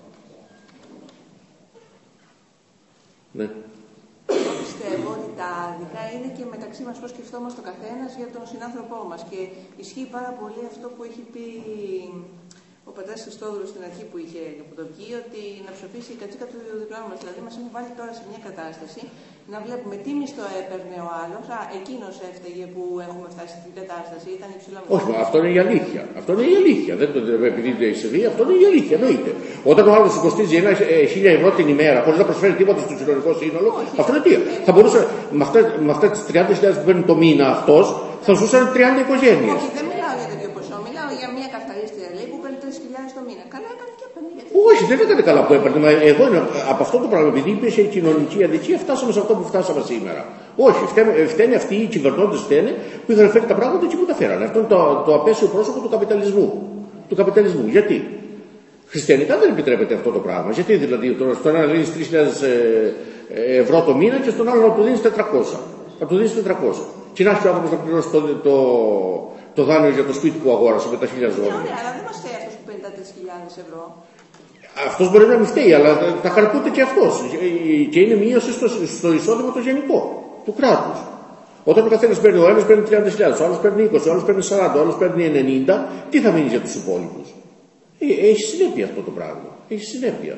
Ναι. Πιστεύω ότι τα δικά είναι και μεταξύ μας πώς σκεφτόμαστε ο καθένας για τον συνάνθρωπό μας. Και ισχύει πάρα πολύ αυτό που έχει πει ο πατέρας Χριστόδουλος στην αρχή που είχε το βγει, ότι να ψοφήσει η κατσίκα του διπλάνου μας. Δηλαδή μας έχουν βάλει τώρα σε μια κατάσταση να βλέπουμε τι μισθό έπαιρνε ο άλλος. Εκείνος έφταιγε που έχουμε φτάσει στην κατάσταση, ήταν υψηλό μισθό. Όχι, αυτό είναι η αλήθεια. Δεν το επειδή δεν είσαι βία, αυτό είναι η αλήθεια. Εννοείται. Όταν ο άλλος κοστίζει 1.000 ευρώ την ημέρα χωρίς να προσφέρει τίποτα στο συνολικό σύνολο, αυτό είναι τι. Θα μπορούσε με αυτά τις 30.000 που παίρνει το μήνα αυτός, θα ζούσαν 30 οικογένειες. Όχι, δεν μιλάω για τέτοιο ποσό. Μιλάω για μια καυταρίστρια λέει που παίρνει 3.000 το μήνα. Καλά έκανε και έπαιρνε. Όχι, δεν έκανε καλά που έπαιρνε. Εγώ από αυτό το πράγμα, επειδή υπήρχε η κοινωνική αδικία, φτάσαμε σε αυτό που φτάσαμε σήμερα. Όχι, φταίνε αυτοί οι κυβερνώντες που είχαν φέρει τα πράγματα εκεί που τα φέρανε. Αυτό είναι το απέσιο πρόσωπο του καπιταλισμού. Γιατί? Χριστιανικά δεν επιτρέπεται αυτό το πράγμα. Γιατί δηλαδή στον ένα δίνεις 3.000 ευρώ το μήνα και στον άλλο να του δίνεις 400. Να του δίνεις 400. Και να έχει ο άνθρωπος να πληρώσει το δάνειο για το σπίτι που αγόρασε με τα 1.000 δόλια. Ωραία, αλλά δεν μας φταίει αυτός που παίρνει τα 3.000 ευρώ. Αυτός μπορεί να μην φταίει, αλλά τα χαρπούται και αυτός. Και είναι μείωση στο εισόδημα το γενικό του κράτους. Όταν ο καθένας παίρνει, ο ένας παίρνει 30.000, ο άλλος παίρνει 20, ο άλλος παίρνει 40, ο άλλος παίρνει 90, τι θα μείνει για τους υπόλοιπους? Έχει συνέπεια αυτό το πράγμα. Έχει συνέπεια.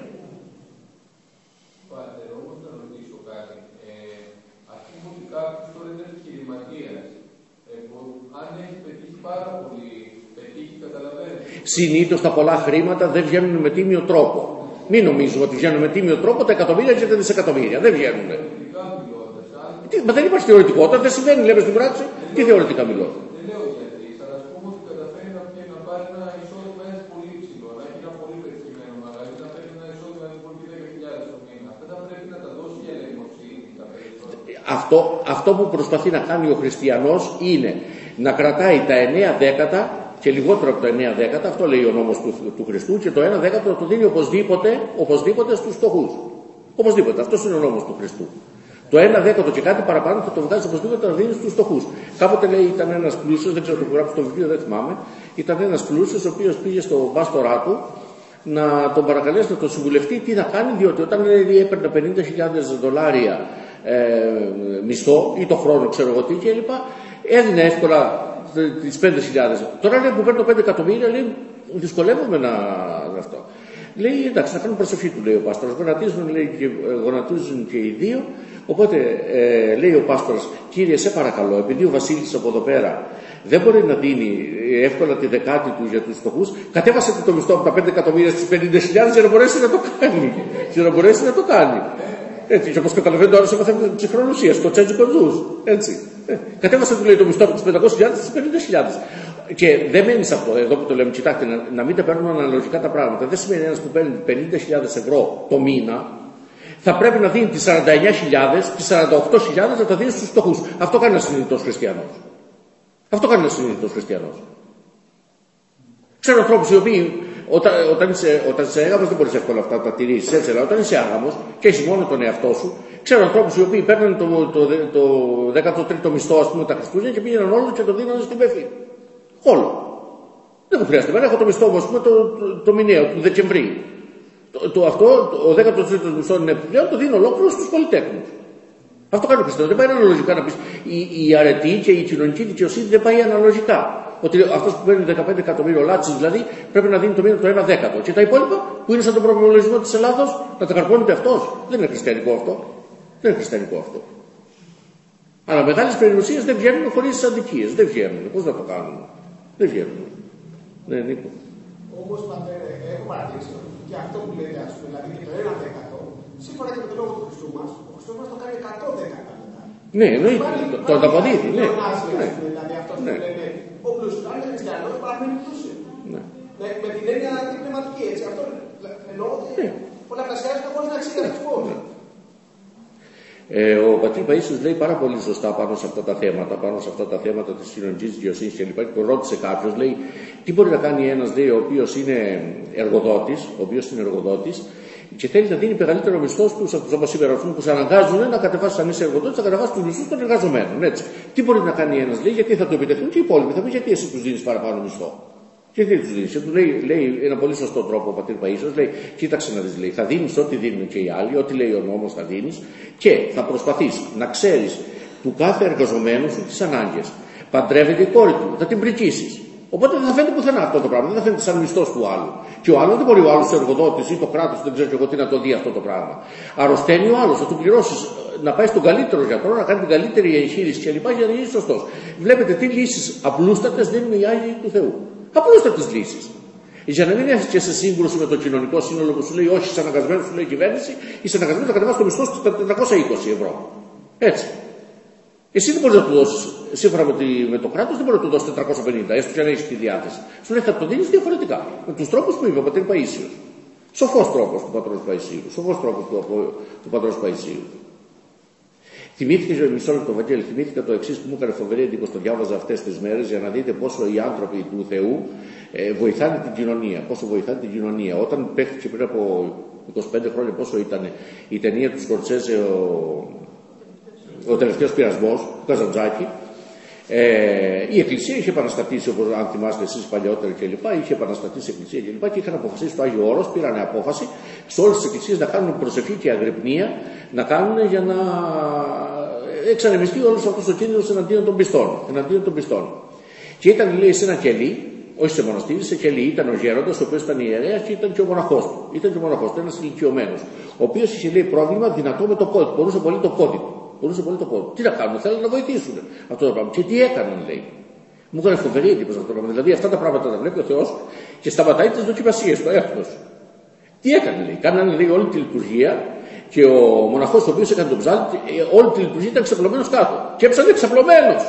Πάτερ, όμως να ρωτήσω κάτι. Ας πούμε ότι κάποιος τώρα είναι επιχειρηματίας. Αν έχει πετύχει πάρα πολύ, καταλαβαίνετε. Συνήθως τα πολλά χρήματα δεν βγαίνουν με τίμιο τρόπο. Μην νομίζουμε ότι βγαίνουν με τίμιο τρόπο τα εκατομμύρια και τα δισεκατομμύρια. Δεν βγαίνουν. Μα δεν υπάρχει θεωρητικότητα, δεν συμβαίνει, λέμε στην πράξη. Τι θεωρητικά μιλώ? Δεν λέω γιατί, αλλά ας πούμε ότι καταφέρει να πάρει ένα εισόδημα πολύ ψηλό, να έχει ένα πολύ πετυχημένο μαγαζί, να παίρνει ένα εισόδημα πολύ 10.000 το μήνα. Αυτά θα πρέπει να τα δώσει για ελεημοσύνη τα περισσότερα. Αυτό που προσπαθεί να κάνει ο χριστιανός είναι να κρατάει τα 9 δέκατα και λιγότερο από τα 9 δέκατα, αυτό λέει ο νόμος του Χριστού, και το 1 δέκατο το δίνει οπωσδήποτε στους φτωχούς. Οπωσδήποτε, αυτός είναι ο νόμος του Χριστού. Το 1 δέκατο και κάτι παραπάνω θα το βγάζει οπωσδήποτε να δίνει στους φτωχούς. Κάποτε λέει ήταν ένας πλούσιος, δεν ξέρω το που γράψει στο βιβλίο, δεν θυμάμαι, ήταν ένας πλούσιος ο οποίος πήγε στο πάστορά του να τον παρακαλέσει να τον συμβουλευτεί τι να κάνει, διότι όταν έπαιρνε 50.000 δολάρια μισθό ή το χρόνο, ξέρω εγώ τι κλπ., έδινε εύκολα τις 5.000. Τώρα λέει που παίρνω 5 εκατομμύρια, λέει δυσκολεύομαι να αυτό. Λέει εντάξει, να κάνουν προσευχή, του λέει ο πάστορας. Γονατίζουν και οι δύο. Οπότε λέει ο πάστορας, κύριε, σε παρακαλώ, επειδή ο Βασίλης από εδώ πέρα δεν μπορεί να δίνει εύκολα τη δεκάτη του για τους φτωχούς, κατέβασε το μισθό από τα 5 εκατομμύρια στις 50.000 για να μπορέσει να το κάνει. Έτσι, και όπως καταλαβαίνετε, ο άλλος έπαθε ψυχρονουσία, το τσέντζικο ντουζ. Έτσι. Κατέβασε του λέει το μισθό από τις 500.000 στις 50.000. Και δεν μένει σε αυτό, εδώ που το λέμε, κοιτάξτε, να μην τα παίρνουν αναλογικά τα πράγματα. Δεν σημαίνει ένας που παίρνει 50.000 ευρώ το μήνα, θα πρέπει να δίνει τις 49.000, τις 48.000 να τα δίνει στους φτωχούς. Αυτό κάνει ένας συνειδητός χριστιανός. Ξέρω ανθρώπους οι οποίοι όταν είσαι άγαμος δεν μπορείς εύκολα αυτά να τα τηρήσεις, έτσι, αλλά όταν είσαι άγαμος και έχεις μόνο τον εαυτό σου, ξέρω ανθρώπους οι οποίοι παίρνουν το 13ο μισθό, ας πούμε, τα Χριστούγεννα και πήγαιναν όλο και το δίνανε στην Πεφή. Όλο. Δεν μου χρειάζεται. Έχω το μισθό μου, ας πούμε, το μηνιαίο του Δεκεμβρίου. Ο 13ο μισθό είναι επιπλέον, το δίνω ολόκληρο στους πολυτέχνους. Αυτό κάνει ο Χριστός. Δεν πάει αναλογικά να πεις. Η αρετή και η κοινωνική δικαιοσύνη δεν πάει αναλογικά. Ότι αυτός που παίρνει 15 εκατομμύρια λάτσες δηλαδή πρέπει να δίνει το μήνα το 1 δέκατο. Και τα υπόλοιπα που είναι σαν τον προπολογισμό της Ελλάδος να τα καρπώνεται αυτός. Δεν είναι χριστιανικό αυτό. Αλλά μεγάλες περιουσίες δεν βγαίνουν χωρίς τις αδικίες. Δεν βγαίνουν. Πώς να το κάνουν? Δεν βγαίνουν. Ναι, Νίκο. Όμως, πατέρα, έχω παρατηρήσει και αυτό που λέτε, ας πούμε, δηλαδή και το 1%, σύμφωνα και με τον λόγο του Χριστού μας, ο Χριστός μας το κάνει 100%. Ναι, εννοείται. Το ανταποδίδει. Ναι. Δηλαδή αυτό που λέμε, ο πλούσιος, αν είναι χριστιανός, παραμένει πλούσιο. Με την έννοια την πνευματική, έτσι. Αυτό εννοώ ότι πολλαπλασιάζεται χωρίς να ξέρει αυτό πώς. Ο πατήρ Παΐσιος λέει πάρα πολύ σωστά πάνω σε αυτά τα θέματα, της κοινωνικής δικαιοσύνης κλπ. Και τον ρώτησε κάποιος, λέει, τι μπορεί να κάνει ένας, λέει, ο οποίος είναι εργοδότης, και θέλει να δίνει μεγαλύτερο μισθό στους, όπως σήμερα, που σε αναγκάζουν να κατεβάσει, αν είσαι εργοδότης, να κατεβάσει τους μισθούς των εργαζομένων. Έτσι. Τι μπορεί να κάνει ένας, λέει, γιατί θα το επιτεθούν και οι υπόλοιποι. Θα πει, γιατί εσύ τους δίνεις παραπάνω μισθό. Και τι τους δίνεις. Του λέει ένα πολύ σωστό τρόπο ο πατήρ Παΐσιος, λέει, κοίταξε να δεις, λέει, θα δίνεις ό,τι δίνουν και οι άλλοι, ό,τι λέει ο νόμος θα δίνεις και θα προσπαθείς να ξέρεις του κάθε εργαζομένου σου τις ανάγκες. Παντρεύεται η κόρη του, θα την πρικίσεις. Οπότε δεν θα φαίνεται πουθενά αυτό το πράγμα, δεν θα φαίνεται σαν μισθός του άλλου. Και ο άλλος δεν μπορεί, ο άλλος εργοδότης ή το κράτος, δεν ξέρω εγώ τι, να το δει αυτό το πράγμα. Αρρωσταίνει ο άλλος, θα του πληρώσεις να πάει στον καλύτερο γιατρό, να κάνει την καλύτερη εγχείρηση κλπ. Για να γίνει σωστός. Βλέπετε τι λύσεις απλούστατες δίνουν οι Άγιοι του Θεού. Απλούστατες λύσεις. Για να μην έρθει και σε σύγκρουση με το κοινωνικό σύνολο που σου λέει, όχι, είσαι αναγκασμένος, σου λέει η κυβέρνηση, είσαι αναγκασμένος να κατεβάσεις το μισθό σου στα 420 ευρώ. Έτσι. Εσύ δεν μπορείς να του δώσεις, σύμφωνα με το κράτος, δεν μπορεί να του δώσεις 450, έστω και αν έχεις τη διάθεση. Σου λέει θα το δίνεις διαφορετικά. Με τους τρόπους που είπε ο πατήρ Παΐσιος. Σοφός τρόπος του πατρός Παΐσιου. Σοφός τρόπος του πατρός Παΐσιου. Θυμήθηκα, μισό λεπτό, Βαγγέλη, θυμήθηκα το εξής που μου έκανε φοβερή εντύπωση, το διάβαζα αυτές τις μέρες, για να δείτε πόσο οι άνθρωποι του Θεού βοηθάνε την κοινωνία. Πόσο βοηθάνε την κοινωνία. Όταν παίχτηκε πριν από 25 χρόνια, πόσο ήταν η ταινία του Σκορτσέζε, ο τελευταίος πειρασμός, του Καζαντζάκη, η Εκκλησία είχε επαναστατήσει, όπως αν θυμάστε εσείς παλιότερα κλπ. Είχε επαναστατήσει η Εκκλησία κλπ. Και είχαν αποφασίσει στο Άγιο Όρος, πήραν απόφαση σε όλες τις εκκλησίες να κάνουν προσευχή και αγρυπνία, να κάνουν για να εξανεμιστεί όλος αυτός ο κίνδυνος εναντίον των πιστών. Και ήταν, λέει, σε ένα κελί, όχι σε μοναστήρι, σε κελί. Ήταν ο γέροντας, ο οποίος ήταν ιερέας, και ήταν και ο μοναχός του. Ένας ηλικιωμένος, ο οποίος είχε, λέει, πρόβλημα δυνατό με το πόδι του. Μπορούσε πολύ το πόδι του. Τι να κάνουν, θέλουν να βοηθήσουν αυτό το πράγμα. Και τι έκαναν, λέει. Μου έκανε φοβερή εντύπωση αυτό το πράγμα. Δηλαδή αυτά τα πράγματα τα βλέπει ο Θεός και σταματάει τις δοκιμασίες, το έθνος. Τι έκανε, λέει. Κάνανε, λέει, όλη τη λειτουργία και ο μοναχός ο οποίος έκανε τον ψάλτη, όλη τη λειτουργία ήταν ξαπλωμένος κάτω. Και έψανε ξαπλωμένος.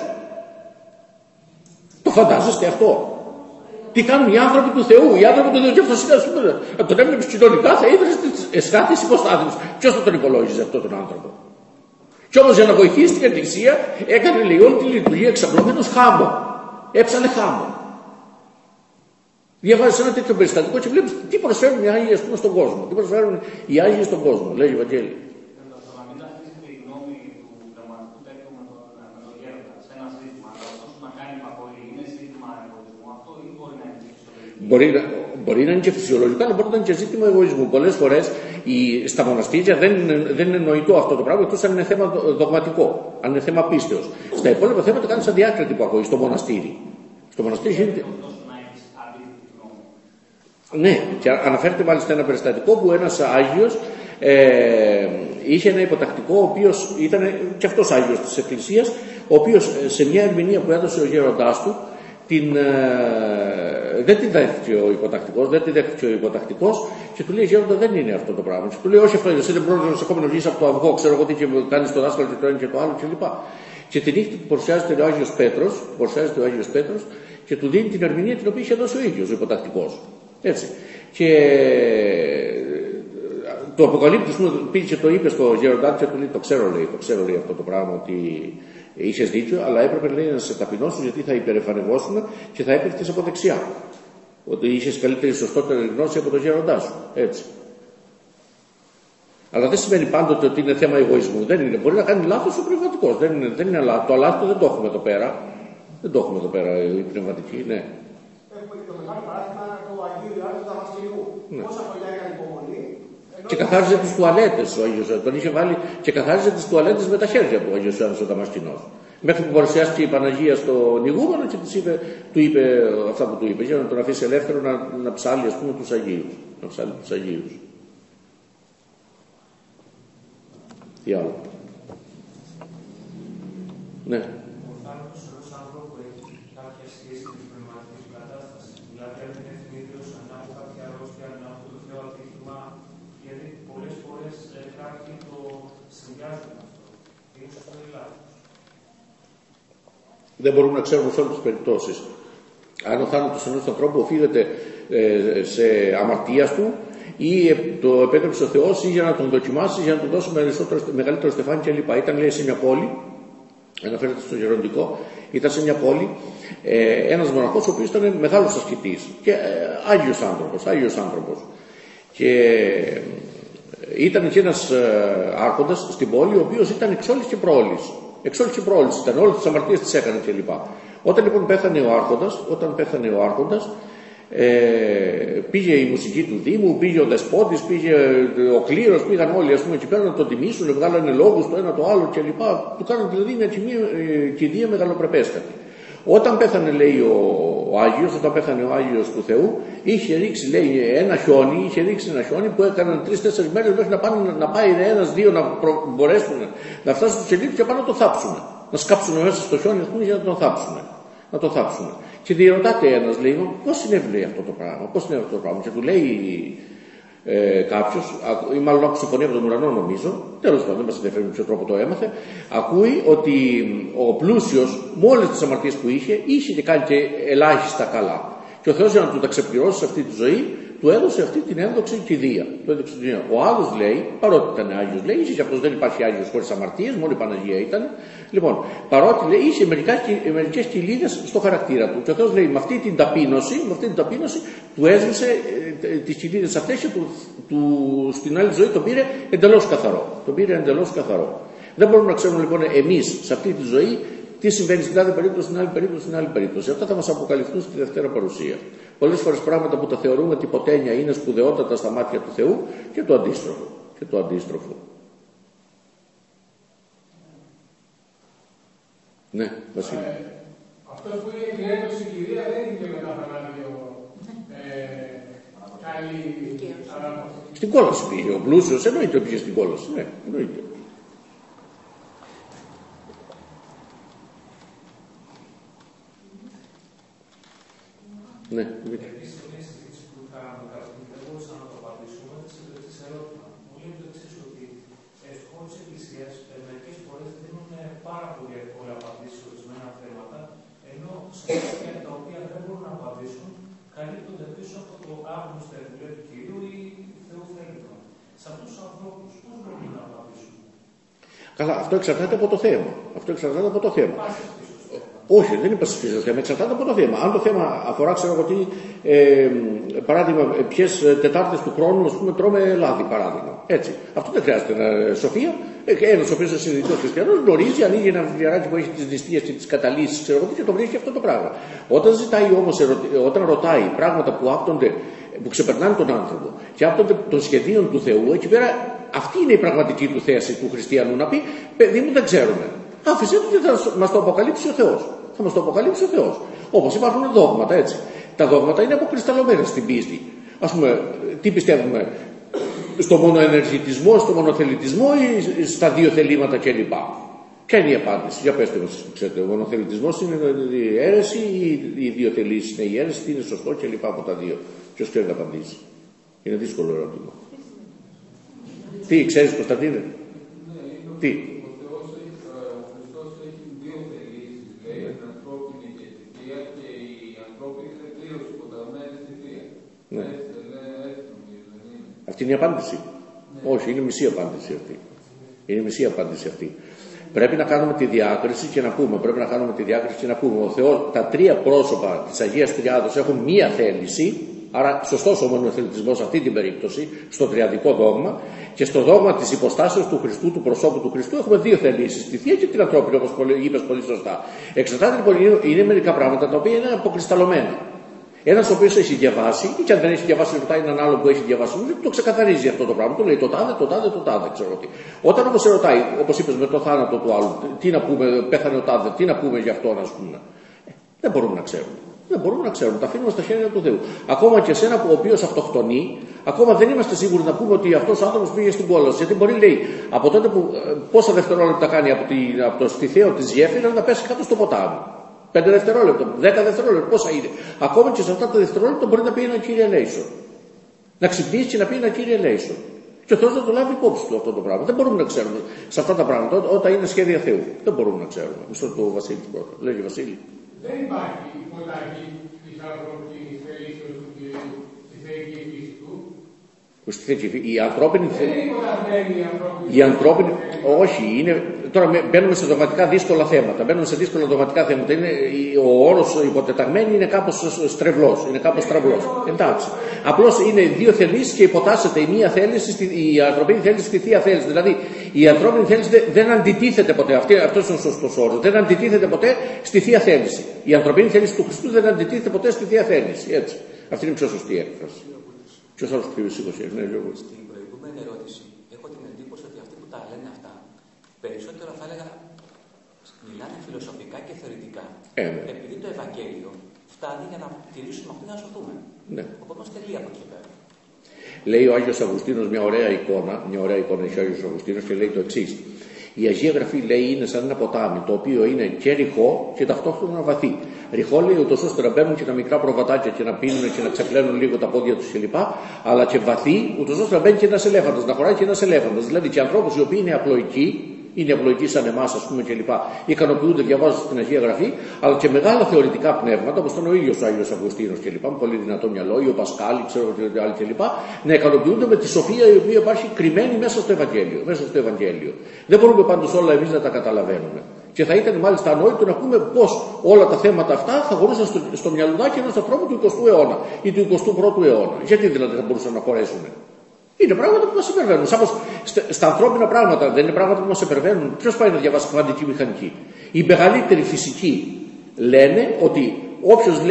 Το φαντάζεστε αυτό? Τι κάνουν οι άνθρωποι του Θεού, οι άνθρωποι του Θεού? Και αυτός ήταν, αν τον έβλεπες κοινωνικά, θα ήθελες τις εσχάτες υποστάθμιση. Ποιος θα τον υπολόγιζε αυτόν τον άνθρωπο? Κι όμως για να βοηθήσει την Εκκλησία έκανε, λέει, όλη τη λειτουργία εξαπλωμένος χάμο. Έψανε χάμο. Διαβάζεις ένα τέτοιο περιστατικό και βλέπεις τι προσφέρουν οι Άγιοι, ας πούμε, στον κόσμο. Τι προσφέρουν οι Άγιοι στον κόσμο, λέει ο Βαγγέλη. Να μην ταυτίζεται η γνώμη του πνευματικού τέτοιου με τον γέροντα σε ένα ζήτημα, αλλά ωστόσο να κάνει υπακοή, είναι ζήτημα εγωισμού αυτό ή μπορεί να είναι και φυσιολογικό? Μπορεί να είναι και φυσιολογικό, αλλά μπορεί να είναι και ζήτημα εγωισμού. Πολλές φορές στα μοναστήρια δεν είναι νοητό αυτό το πράγμα, εκτός αν είναι θέμα δογματικό, αν είναι θέμα πίστεως. Στα υπόλοιπα θέματα κάνεις αδιάκριτη υπακοή στο μοναστήρι. Στο μοναστήρι γίνεται. Ναι, και αναφέρεται μάλιστα ένα περιστατικό που ένας Άγιος είχε ένα υποτακτικό, ο οποίος ήταν και αυτός Άγιος της Εκκλησίας, ο οποίος σε μια ερμηνεία που έδωσε ο γέροντάς του, δεν τη δέχτηκε ο υποτακτικός, και του λέει, γέροντα, δεν είναι αυτό το πράγμα. Και του λέει, όχι, αυτό εσύ δεν πρόβλημα, ακόμα να βγεις από το αυγό, ξέρω εγώ τι, και κάνεις το δάσκαλο και το ένα και το άλλο κλπ. Και τη νύχτα που παρουσιάζεται ο Άγιος Πέτρος, και του δίνει την ερμηνεία την οποία είχε δώσει ο ίδιος ο υποτακτικός. Έτσι. Και το αποκαλύπτει, πήγε και το είπε στο γέροντά και του λέει, το ξέρω λέει αυτό το πράγμα, ότι είχες δίκιο, αλλά έπρεπε, λέει, να σε ταπεινώσουν, γιατί θα υπερεφανευόσουν και θα έπαιρνες από δεξιά. Ότι είχες καλύτερη, σωστότερη γνώση από τον γέροντά σου. Έτσι. Αλλά δεν σημαίνει πάντοτε ότι είναι θέμα εγωισμού. Δεν είναι. Μπορεί να κάνει λάθος ο πνευματικός. Δεν είναι λάθος. Το αλάθητο δεν το έχουμε εδώ πέρα. Δεν το έχουμε εδώ πέρα η πνευματική, ναι. Έχουμε και το μεγάλο παράδειγμα του Αγίου Ιωάννου του Δαμασκηνού. Πόσα χρόνια έκανε υπομονή. Και καθάριζε τις τουαλέτες ο Άγιος Ιωάννης. Τον είχε βάλει και καθάριζε τις τουαλέτες με τα χέρια του ο Άγιος Ιωάννης ο Δαμασκηνός. Μέχρι που παρουσιάστηκε η Παναγία στον ηγούμενο και του είπε αυτά που του είπε, για να τον αφήσει ελεύθερο να ψάλει, ας πούμε, τους Αγίους. Να ψάλει τους Αγίους. Τι άλλο? Ναι. Ο θάνατος ενός άνθρωπου έχει κάποια σχέση με την πνευματική κατάσταση. Δηλαδή, αν είναι θνήτριος, αν έχω κάποια αρρώστια, αν έχω το Θεό ατύχημα, συνδυάζουν αυτό. Ίσως αυτό είναι λάθος. Δεν μπορούμε να ξέρουμε σε όλες τις περιπτώσεις. Αν ο θάνατος ενός ανθρώπου οφείλεται σε αμαρτία του ή το επέτρεψε ο Θεός ή για να τον δοκιμάσει, για να του δώσει μεγαλύτερο στεφάνι κλπ. Ήταν, λέει, σε μια πόλη, αναφέρεται στο Γεροντικό, ήταν σε μια πόλη ένας μοναχός ο οποίος ήταν μεγάλος ασκητής και Άγιος άνθρωπος. Και ήταν και ένας άρχοντας στην πόλη, ο οποίος ήταν εξόλης και προόλης. Εξόλης και προόλης ήταν, όλες τις αμαρτίες τις έκανε κλπ. Όταν λοιπόν πέθανε ο άρχοντας, πήγε η μουσική του Δήμου, πήγε ο Δεσπότης, πήγε ο κλήρος, πήγαν όλοι εκεί πέρα να τον τιμήσουν, βγάλανε λόγους το ένα το άλλο κλπ. Του κάνανε δηλαδή μια κηδεία μεγαλοπρεπέστατη. Όταν πέθανε, λέει, ο Άγιος του Θεού, είχε ρίξει, λέει, ένα χιόνι που έκαναν 3-4 μέρες μέχρι να πάει ένας-δύο να μπορέσουν να φτάσουν στο σελίδι και πάνω να το θάψουν. Να σκάψουν μέσα στο χιόνι για να τον θάψουν. Και διερωτάται ένας, λέει, πώς συνέβη αυτό το πράγμα. Και του λέει κάποιος, ή μάλλον άκουσε φωνή από τον ουρανό, νομίζω, τέλος πάντων, δεν μας ενδιαφέρει με ποιο τρόπο το έμαθε, ακούει ότι ο πλούσιος, με όλες τις αμαρτίες που είχε και κάνει και ελάχιστα καλά. Και ο Θεός, για να του τα ξεπληρώσει σε αυτή τη ζωή, του έδωσε αυτή την ένδοξη κηδεία. Ο άλλος, λέει, παρότι ήταν Άγιος, λέει, είχε και αυτός, δεν υπάρχει Άγιος χωρίς αμαρτίες, μόνο η Παναγία ήταν. Λοιπόν, παρότι, λέει, είχε μερικές κοιλίδες στο χαρακτήρα του. Και ο Θεός, λέει, με αυτή την ταπείνωση του έσβησε τις κοιλίδες αυτές και στην άλλη ζωή τον πήρε εντελώς καθαρό. Δεν μπορούμε να ξέρουμε λοιπόν εμείς σε αυτή τη ζωή τι συμβαίνει στην άλλη περίπτωση, στην άλλη περίπτωση. Αυτά θα μας αποκαλυφθούν στη Δευτέρα Παρουσία. Πολλές φορές πράγματα που τα θεωρούμε τυποτένια είναι σπουδαιότατα στα μάτια του Θεού και το αντίστροφο. Ναι, Βασίλη. Αυτός που είναι την έντοξη κυρία δεν είναι και μετά φανάδιο καλή ανάπτυξη. Στην κόλαση πήγε ο πλούσιος, εννοείται πήγε στην κόλαση. Ναι, εννοείται. Ναι, επίσης, μια συζήτηση που κάναμε κάποιοι, δεν μπορούσαμε να το απαντήσουμε, σε το εξής ερώτημα. Μου λέει το εξής, ότι στους χώρους της Εκκλησίας μερικές φορές δίνουν πάρα πολύ εύκολα απαντήσεις σε ορισμένα θέματα, ενώ σε θέματα τα οποία δεν μπορούν να απαντήσουν, καλύπτονται πίσω από το άγνωστο εργαλείο του Κυρίου ή Θεού θέλημα. Σε αυτούς τους ανθρώπους, πώς μπορούν να απαντήσουν? Καλά, αυτό εξαρτάται από το θέμα. Όχι, δεν είπα στο θέμα, εξαρτάται από το θέμα. Αν το θέμα αφορά, ξέρω εγώ τι, παράδειγμα, ποιες Τετάρτες του χρόνου, ας πούμε, τρώμε λάδι, παράδειγμα. Έτσι. Αυτό δεν χρειάζεται σοφία. Ένας ο οποίος είναι συνειδητός χριστιανός γνωρίζει, ανοίγει ένα βιβλιαράκι που έχει τις νηστείες και τις καταλύσεις, ξέρω εγώ τι, και το βρίσκει αυτό το πράγμα. Όταν ρωτάει πράγματα που ξεπερνάνε τον άνθρωπο και άπτονται των σχεδίων του Θεού, εκεί πέρα αυτή είναι η πραγματική του θέση του χριστιανού. Να πει, παιδί μου, δεν ξέρουμε. Άφησε το και θα μας το αποκαλύψει ο Θεός. Όπως υπάρχουν δόγματα, έτσι. Τα δόγματα είναι αποκρισταλωμένα στην πίστη. Ας πούμε, τι πιστεύουμε, στο μονοενεργητισμό, στο μονοθελητισμό ή στα δύο θελήματα κλπ. Ποια είναι η απάντηση? Για πέστε μας, ξέρετε, ο μονοθελητισμός είναι η αίρεση ή οι δύο θελήσεις είναι η αίρεση, τι είναι σωστό κλπ. Από τα δύο. Ποιος ξέρει να απαντήσει? Είναι δύσκολο ερώτημα. Τι, ξέρεις, Κωνσταντίνε? Τι? Ναι. Αυτή είναι η απάντηση. Ναι. Όχι, είναι μισή απάντηση αυτή. Πρέπει να κάνουμε τη διάκριση και να πούμε, ο Θεός, τα τρία πρόσωπα της Αγίας Τριάδος έχουν μία θέληση, άρα σωστός ο μονοθελητισμός σε αυτή την περίπτωση, στο τριαδικό δόγμα, και στο δόγμα της υποστάσεως του Χριστού, του προσώπου του Χριστού, έχουμε δύο θελήσεις, τη Θεία και την ανθρώπινη, όπως είπες πολύ σωστά. Εξαρτάται λοιπόν, είναι μερικά πράγματα τα οποία είναι αποκρισταλωμένα. Ένας ο οποίος έχει διαβάσει, ή και αν δεν έχει διαβάσει, ρωτάει έναν άλλο που έχει διαβάσει, το ξεκαθαρίζει αυτό το πράγμα. Του λέει το τάδε, ξέρω τι. Όταν όμως σε ρωτάει, όπως είπες με το θάνατο του άλλου, τι να πούμε, πέθανε ο τάδε, τι να πούμε για αυτόν, ας πούμε. Δεν μπορούμε να ξέρουμε. Τα αφήνουμε στα χέρια του Θεού. Ακόμα και εσένα ο οποίος αυτοκτονεί, ακόμα δεν είμαστε σίγουροι να πούμε ότι αυτός ο άνθρωπος πήγε στην κόλαση. Γιατί μπορεί, λέει, από τότε που πόσα δευτερόλεπτα κάνει από το στιθέο της γέφυρας να πέσει κάτω στο ποτάμι. 5 δευτερόλεπτα, 10 δευτερόλεπτα, πόσα είναι. Ακόμα και σε αυτά τα δευτερόλεπτα μπορεί να πει ένα Κύριε ελέησον. Να ξυπνήσει και να πει ένα Κύριε ελέησον. Και ο Θεός να το λάβει υπόψη του αυτό το πράγμα. Δεν μπορούμε να ξέρουμε σε αυτά τα πράγματα όταν είναι σχέδια Θεού. Δεν μπορούμε να ξέρουμε. Μισό το Βασίλη πρώτα. Λέγε Βασίλη. Δεν υπάρχει υποταγή της ανθρώπινης θελήσεως του Κυρίου στη θεϊκή φύση του. Η ανθρώπινη θέληση. Η ανθρώπινη. Όχι, είναι. Τώρα μπαίνουμε σε δογματικά δύσκολα θέματα. Μπαίνουμε σε δύσκολα δογματικά θέματα. Ο όρος υποτεταγμένη είναι κάπως στρεβλός. Είναι κάπως στραβλός. Εντάξει. Απλώς είναι δύο θελήσεις και υποτάσσεται η μία θέληση, η ανθρωπίνη θέληση στη θεία θέληση. Δηλαδή η ανθρώπινη θέληση δεν αντιτίθεται ποτέ. Αυτός είναι ο σωστός όρος. Δεν αντιτίθεται ποτέ στη θεία θέληση. Η ανθρωπίνη θέληση του Χριστού δεν αντιτίθεται ποτέ στη θεία θέληση. Έτσι. Αυτή είναι η πιο σωστή έκφραση. Ποιος άλλος σήκωσε, ναι, Γιώργο. Στην προηγούμενη ερώτηση έχω την εντύπωση ότι αυτοί που τα λένε αυτά περισσότερο θα έλεγα μιλάνε φιλοσοφικά και θεωρητικά. Επειδή το Ευαγγέλιο φτάνει για να τηρήσουμε αυτό για να σωθούμε. Ναι. Οπότε τελεία από εκεί πέρα. Λέει ο Άγιος Αυγουστίνος μια ωραία εικόνα έχει ο Άγιος Αυγουστίνος και λέει το εξής. Η Αγία Γραφή λέει είναι σαν ένα ποτάμι το οποίο είναι και ρηχό και ταυτόχρονα βαθύ. Ρηχό λέει ούτως ώστε να μπαίνουν και τα μικρά προβατάκια και να πίνουν και να ξεπλένουν λίγο τα πόδια τους κλπ. Αλλά και βαθύ ούτως ώστε να μπαίνει και ένας ελέφαντας, να χωράει και ένας ελέφαντας. Δηλαδή και ανθρώπους οι οποίοι είναι απλοϊκοί, είναι απλοϊκοί σαν εμάς, ας πούμε, κλπ. Ικανοποιούνται διαβάζοντας την Αγία Γραφή, αλλά και μεγάλα θεωρητικά πνεύματα, όπως ήταν ο ίδιος ο Άγιος Αυγουστίνος κλπ. Με πολύ δυνατό μυαλό, ή ο Πασκάλη, ξέρω και άλλοι κλπ. Να ικανοποιούνται με τη σοφία η οποία υπάρχει κρυμμένη μέσα στο Ευαγγέλιο. Δεν μπορούμε πάντως όλα εμείς να τα καταλαβαίνουμε. Και θα ήταν μάλιστα ανόητο να πούμε πώς όλα τα θέματα αυτά θα χωρούσαν στο μυαλουδάκι ενός ανθρώπου του 20ου αιώνα ή του 21ου αιώνα. Γιατί δηλαδή θα μπορούσαν να χωρέσουν. Είναι πράγματα που μας υπερβαίνουν. Σάπως στα ανθρώπινα πράγματα δεν είναι πράγματα που μας υπερβαίνουν. Ποιος πάει να διαβάσει κβαντική μηχανική. Οι μεγαλύτεροι φυσικοί λένε ότι όποιος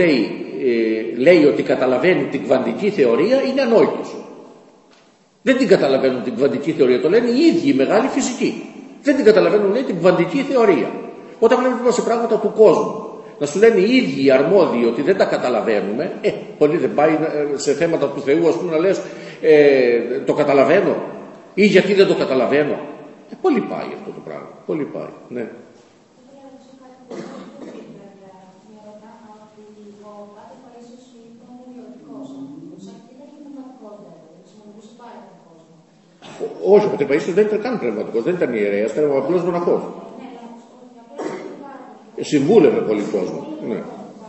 λέει ότι καταλαβαίνει την κβαντική θεωρία είναι ανόητος. Δεν την καταλαβαίνουν την κβαντική θεωρία. Το λένε οι ίδιοι οι μεγάλοι φυσικοί. Δεν την καταλαβαίνουν, λέει, την κβαντική θεωρία. Όταν βλέπουμε σε πράγματα του κόσμου να σου λένε οι ίδιοι οι αρμόδιοι ότι δεν τα καταλαβαίνουμε, πολύ δεν πάει σε θέματα του Θεού, ας πούμε, να λες το καταλαβαίνω ή γιατί δεν το καταλαβαίνω. Πολύ πάει αυτό το πράγμα. Πολύ πάει. Ναι. Όχι, ο Πατήρ δεν ήταν καν πνευματικός, δεν ήταν ιερέας, ήταν απλός μοναχός. Συμβούλευε πολύ κόσμο. Ναι.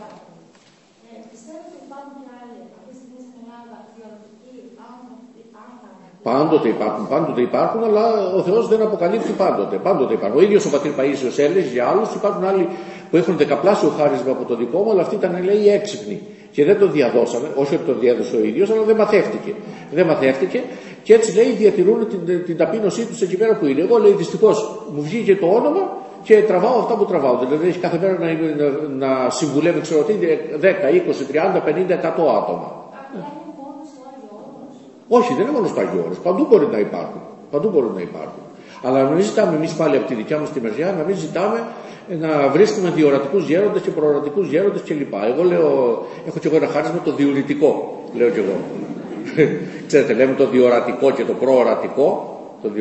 Πάντοτε υπάρχουν, αλλά ο Θεός δεν αποκαλύπτει πάντοτε υπάρχουν. Ο ίδιος ο Πατήρ Παΐσιος έλεγε για άλλους, υπάρχουν άλλοι που έχουν δεκαπλάσιο χάρισμα από το δικό μου, αλλά αυτοί ήταν, λέει, έξυπνοι. Και δεν το διαδώσαμε, όχι ότι το διέδωσε ο ίδιος, αλλά δεν μαθεύτηκε. Και έτσι, λέει, διατηρούν την ταπείνωσή τους εκεί πέρα που είναι. Εγώ, λέει, δυστυχώς μου βγήκε το όνομα και τραβάω αυτά που τραβάω. Δηλαδή, έχει κάθε μέρα να συμβουλεύει, ξέρω τι, 10, 20, 30, 50, 100 άτομα. Όχι, δεν είναι μόνο στο Άγιο Όρος. Παντού μπορεί να υπάρχουν. Αλλά να μην ζητάμε εμείς πάλι από τη δικιά μας τη μεριά, να μην ζητάμε να βρίσκουμε διορατικούς γέροντες και προορατικούς γέροντες κλπ. Εγώ λέω, έχω και εγώ ένα χάρισμα το διουρητικό, λέω κι εγώ. Ξέρετε, λέμε το διορατικό και το προορατικό.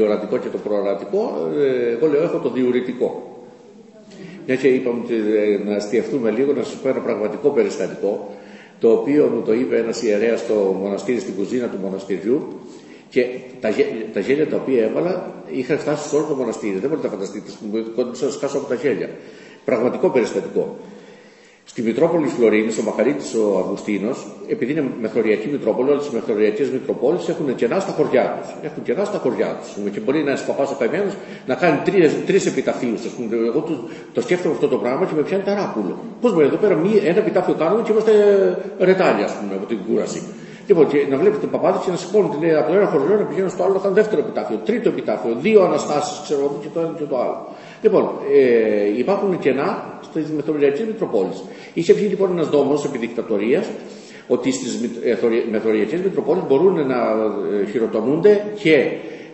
Εγώ λέω, έχω το διουρητικό. Μια και είπαμε να αστιευτούμε λίγο, να σας πω ένα πραγματικό περιστατικό, το οποίο μου το είπε ένας ιερέας στο μοναστήρι, στην κουζίνα του μοναστηριού, και τα γέλια τα οποία έβαλα είχαν φτάσει σε όλο το μοναστήρι. Δεν μπορείτε να φανταστείτε, κόντυψα να σκάσω από τα γέλια. Πραγματικό περιστατικό. Στη Μητρόπολη Φλωρίνης, ο Μαχαρίτης ο Αυγουστίνος, επειδή είναι μεθοριακή Μητρόπολη, όλες τις μεθοριακές Μητροπόλεις έχουν κενά στα χωριά τους. Και μπορεί ένας παπάς ο καημένος να κάνει τρεις επιταφείους. Εγώ το σκέφτομαι αυτό το πράγμα και με πιάνει ταράκουλο. Πώς μπορεί εδώ πέρα ένα επιτάφιο κάνουμε και είμαστε ρετάλια, ας πούμε, από την κούραση. Λοιπόν, και να βλέπετε παπάδες και να σηκώνουν από το ένα χωριό να πηγαίνουν στο άλλο να κάνουν δεύτερο επιτάφιο, τρίτο επιτάφιο, 2 αναστάσεις, ξέρω, και το ένα και το άλλο. Λοιπόν, υπάρχουν κενά στις μεθοριακές Μητροπόλεις. Είχε βγει λοιπόν ένας νόμος επί δικτατορίας ότι στις μεθοριακές Μητροπόλεις μπορούν να χειροτονούνται και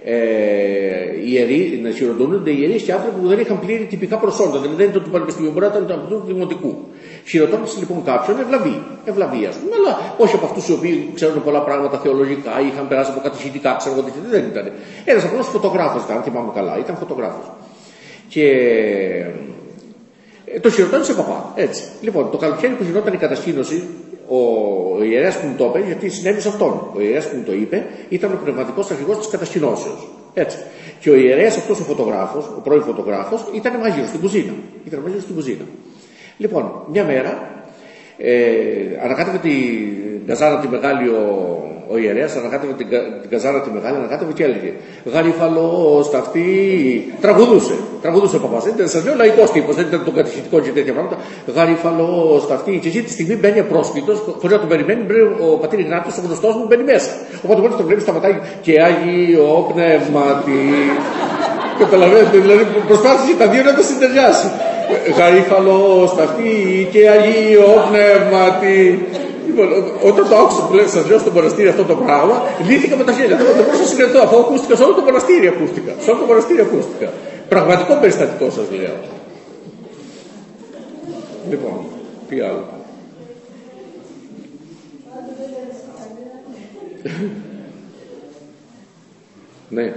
να χειροτονούνται οι ιερείς και άνθρωποι που δεν είχαν πλήρη τυπικά προσόντα. Δηλαδή δεν ήταν του πανεπιστημίου, μπορεί να ήταν του δημοτικού. Χειροτώνησε λοιπόν κάποιον ευλαβή, ας πούμε, αλλά όχι από αυτούς οι οποίοι ξέρουν πολλά πράγματα θεολογικά, είχαν περάσει από κατηχητικά, ξέρω εγώ τι, δεν ήταν. Ένας απλός φωτογράφος ήταν, αν θυμάμαι καλά, ήταν φωτογράφος. Και το χειροτώνησε παπά, έτσι. Λοιπόν, το καλοκαίρι που γινόταν η κατασκήνωση, ο ιερέας που μου το είπε, γιατί συνέβη σε αυτόν. Ο ιερέας που μου το είπε ήταν ο πνευματικός αρχηγός της κατασκηνώσεως. Έτσι. Και ο ιερέας αυτός ο φωτογράφος, ο πρώην φωτογράφος, ήταν μάγειρος στην κουζίνα. Λοιπόν, μια μέρα ανακάτευε την καζάρα τη μεγάλη ο ιερέας, ανακάτευε την καζάρα τη μεγάλη, ανακάτευε και έλεγε «Γαριφαλό σταυτή». Τραγουδούσε ο παπάς. Σας λέω λαϊκός τύπος, δεν ήταν το κατηχητικό και τέτοια πράγματα. «Γαριφαλό σταυτή». Και εκεί τη στιγμή μπαίνει απρόσκλητος, χωρίς να τον περιμένει, ο πατήρ Ιγνάτιος, ο γνωστός μου, μπαίνει μέσα. Οπότε μόλις τον βλέπει, σταματάει και Άγιο Πνεύματι. Καταλαβαίνετε, δηλαδή προσπάθησε τα δύο να τα συντεριάσει. Γαρίφαλο σταυτή και Αγίο Πνεύματι. Λοιπόν, όταν το άκουσα που λέει, σας λέω στο μοναστήρι αυτό το πράγμα, λύθηκα με τα χέρια. Δεν μπορούσα να συνεχθώ, αφού ακούστηκα σε όλο το μοναστήρι. Ακούστηκα. Πραγματικό περιστατικό σας λέω. Λοιπόν, τι άλλο. Ναι.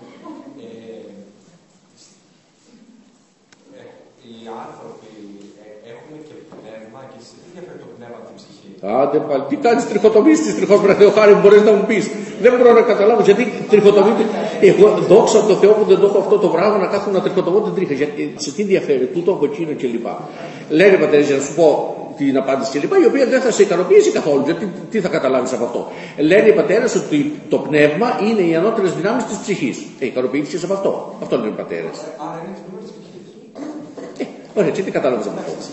Οι άνθρωποι έχουν και πνεύμα και σε τι διαφέρει το πνεύμα από την ψυχή. Άντε πάλι, τι κάνεις τριχοτομήσεις της τριχός, βρε Θεοχάρη, μπορείς να μου πεις. Δεν μπορώ να καταλάβω γιατί τριχοτομείται. Εγώ δόξα τω Θεώ που δεν το έχω αυτό το πράγμα να κάθομαι να τριχοτομώ την τρίχα. Γιατί σε τι διαφέρει, τούτο από εκείνο κλπ. Λένε πατέρες, για να σου πω την απάντηση κλπ. Η οποία δεν θα σε ικανοποιήσει καθόλου. Γιατί τι θα καταλάβεις από αυτό. Λένε οι πατέρες ότι το πνεύμα είναι οι ανώτερες δυνάμεις της ψυχής. Ικανοποιήθηκες από αυτό. Αυτό λένε οι πατέρες. Άρα είναι το πνεύμα της ψυχής. Ωραία, έτσι τι κατάλαβες από αυτό.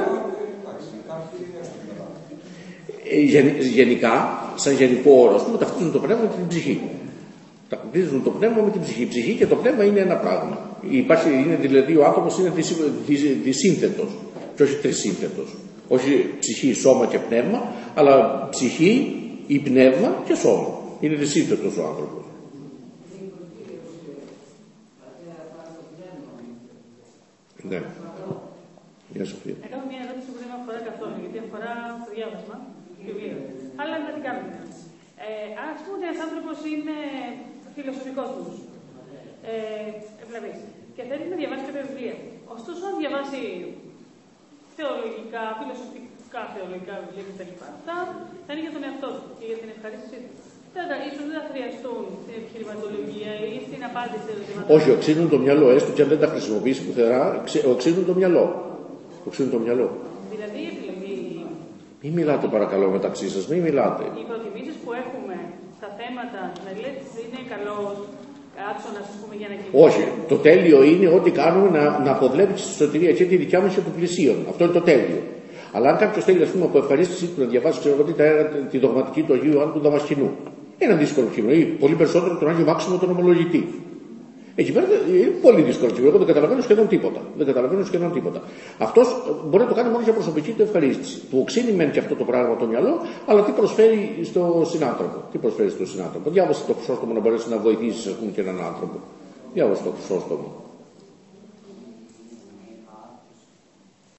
Γενικά, σαν γενικό όρο, ταυτίζουν το πνεύμα με την ψυχή. Ταυτίζουν το πνεύμα με την ψυχή. Η ψυχή και το πνεύμα είναι ένα πράγμα. Είναι δηλαδή ο άνθρωπος είναι δυσύνθετος και όχι τρισύνθετος. Όχι ψυχή, σώμα και πνεύμα, αλλά ψυχή ή πνεύμα και σώμα. Είναι δυσύνθετος ο άνθρωπος. Ναι. Γεια Σοφία. Έχω μια ερώτηση που δεν με αφορά καθόλου, γιατί αφορά το διάβασμα του βιβλίου. Αλλά να την κάνουμε. Ας πούμε ότι ένας άνθρωπος είναι φιλοσοφικός τους, ευλαβής, και θέλει να διαβάσει κάποια βιβλία. Ωστόσο, αν διαβάσει θεολογικά, φιλοσοφικά θεολογικά βιβλία κτλ. Αυτά θα είναι για τον εαυτό του και για την ευχαρίστησή του. Τώρα, ίσως δεν θα χρειαστούν στην επιχειρηματολογία ή στην απάντηση ερωτημάτων. Όχι, οξύνουν το μυαλό, έστω και αν δεν τα χρησιμοποιήσει πουθενά, οξύνουν το μυαλό. Δηλαδή η επιλογή. Μην μιλάτε παρακαλώ μεταξύ σας, μην μιλάτε. Οι προτιμήσεις που έχουμε στα θέματα, να λέτε είναι καλός άξονας, ας πούμε, για να κινηθούμε. Όχι, το τέλειο είναι ό,τι κάνουμε να αποβλέπει τη σωτηρία και τη δικιά μας και του πλησίον. Αυτό είναι το τέλειο. Αλλά αν κάποιος θέλει, ας πούμε, από ευχαρίστηση του να διαβάσει, ξέρω εγώ, τη δογματική του Αγίου Ιωάννου του Δαμασκηνού. Ένα δύσκολο κείμενο, ή πολύ περισσότερο τον Άγιο Μάξιμο τον Ομολογητή. Εκεί πέρα είναι πολύ δύσκολο κείμενο. Εγώ δεν καταλαβαίνω σχεδόν τίποτα. Αυτός μπορεί να το κάνει μόνο για προσωπική του ευχαρίστηση. Του οξύνει μεν και αυτό το πράγμα το μυαλό, αλλά τι προσφέρει στον συνάνθρωπο. Διάβασε το Χρυσόστομο να μπορέσει να βοηθήσει, ας πούμε, και έναν άνθρωπο. Διάβασε το Χρυσόστομο.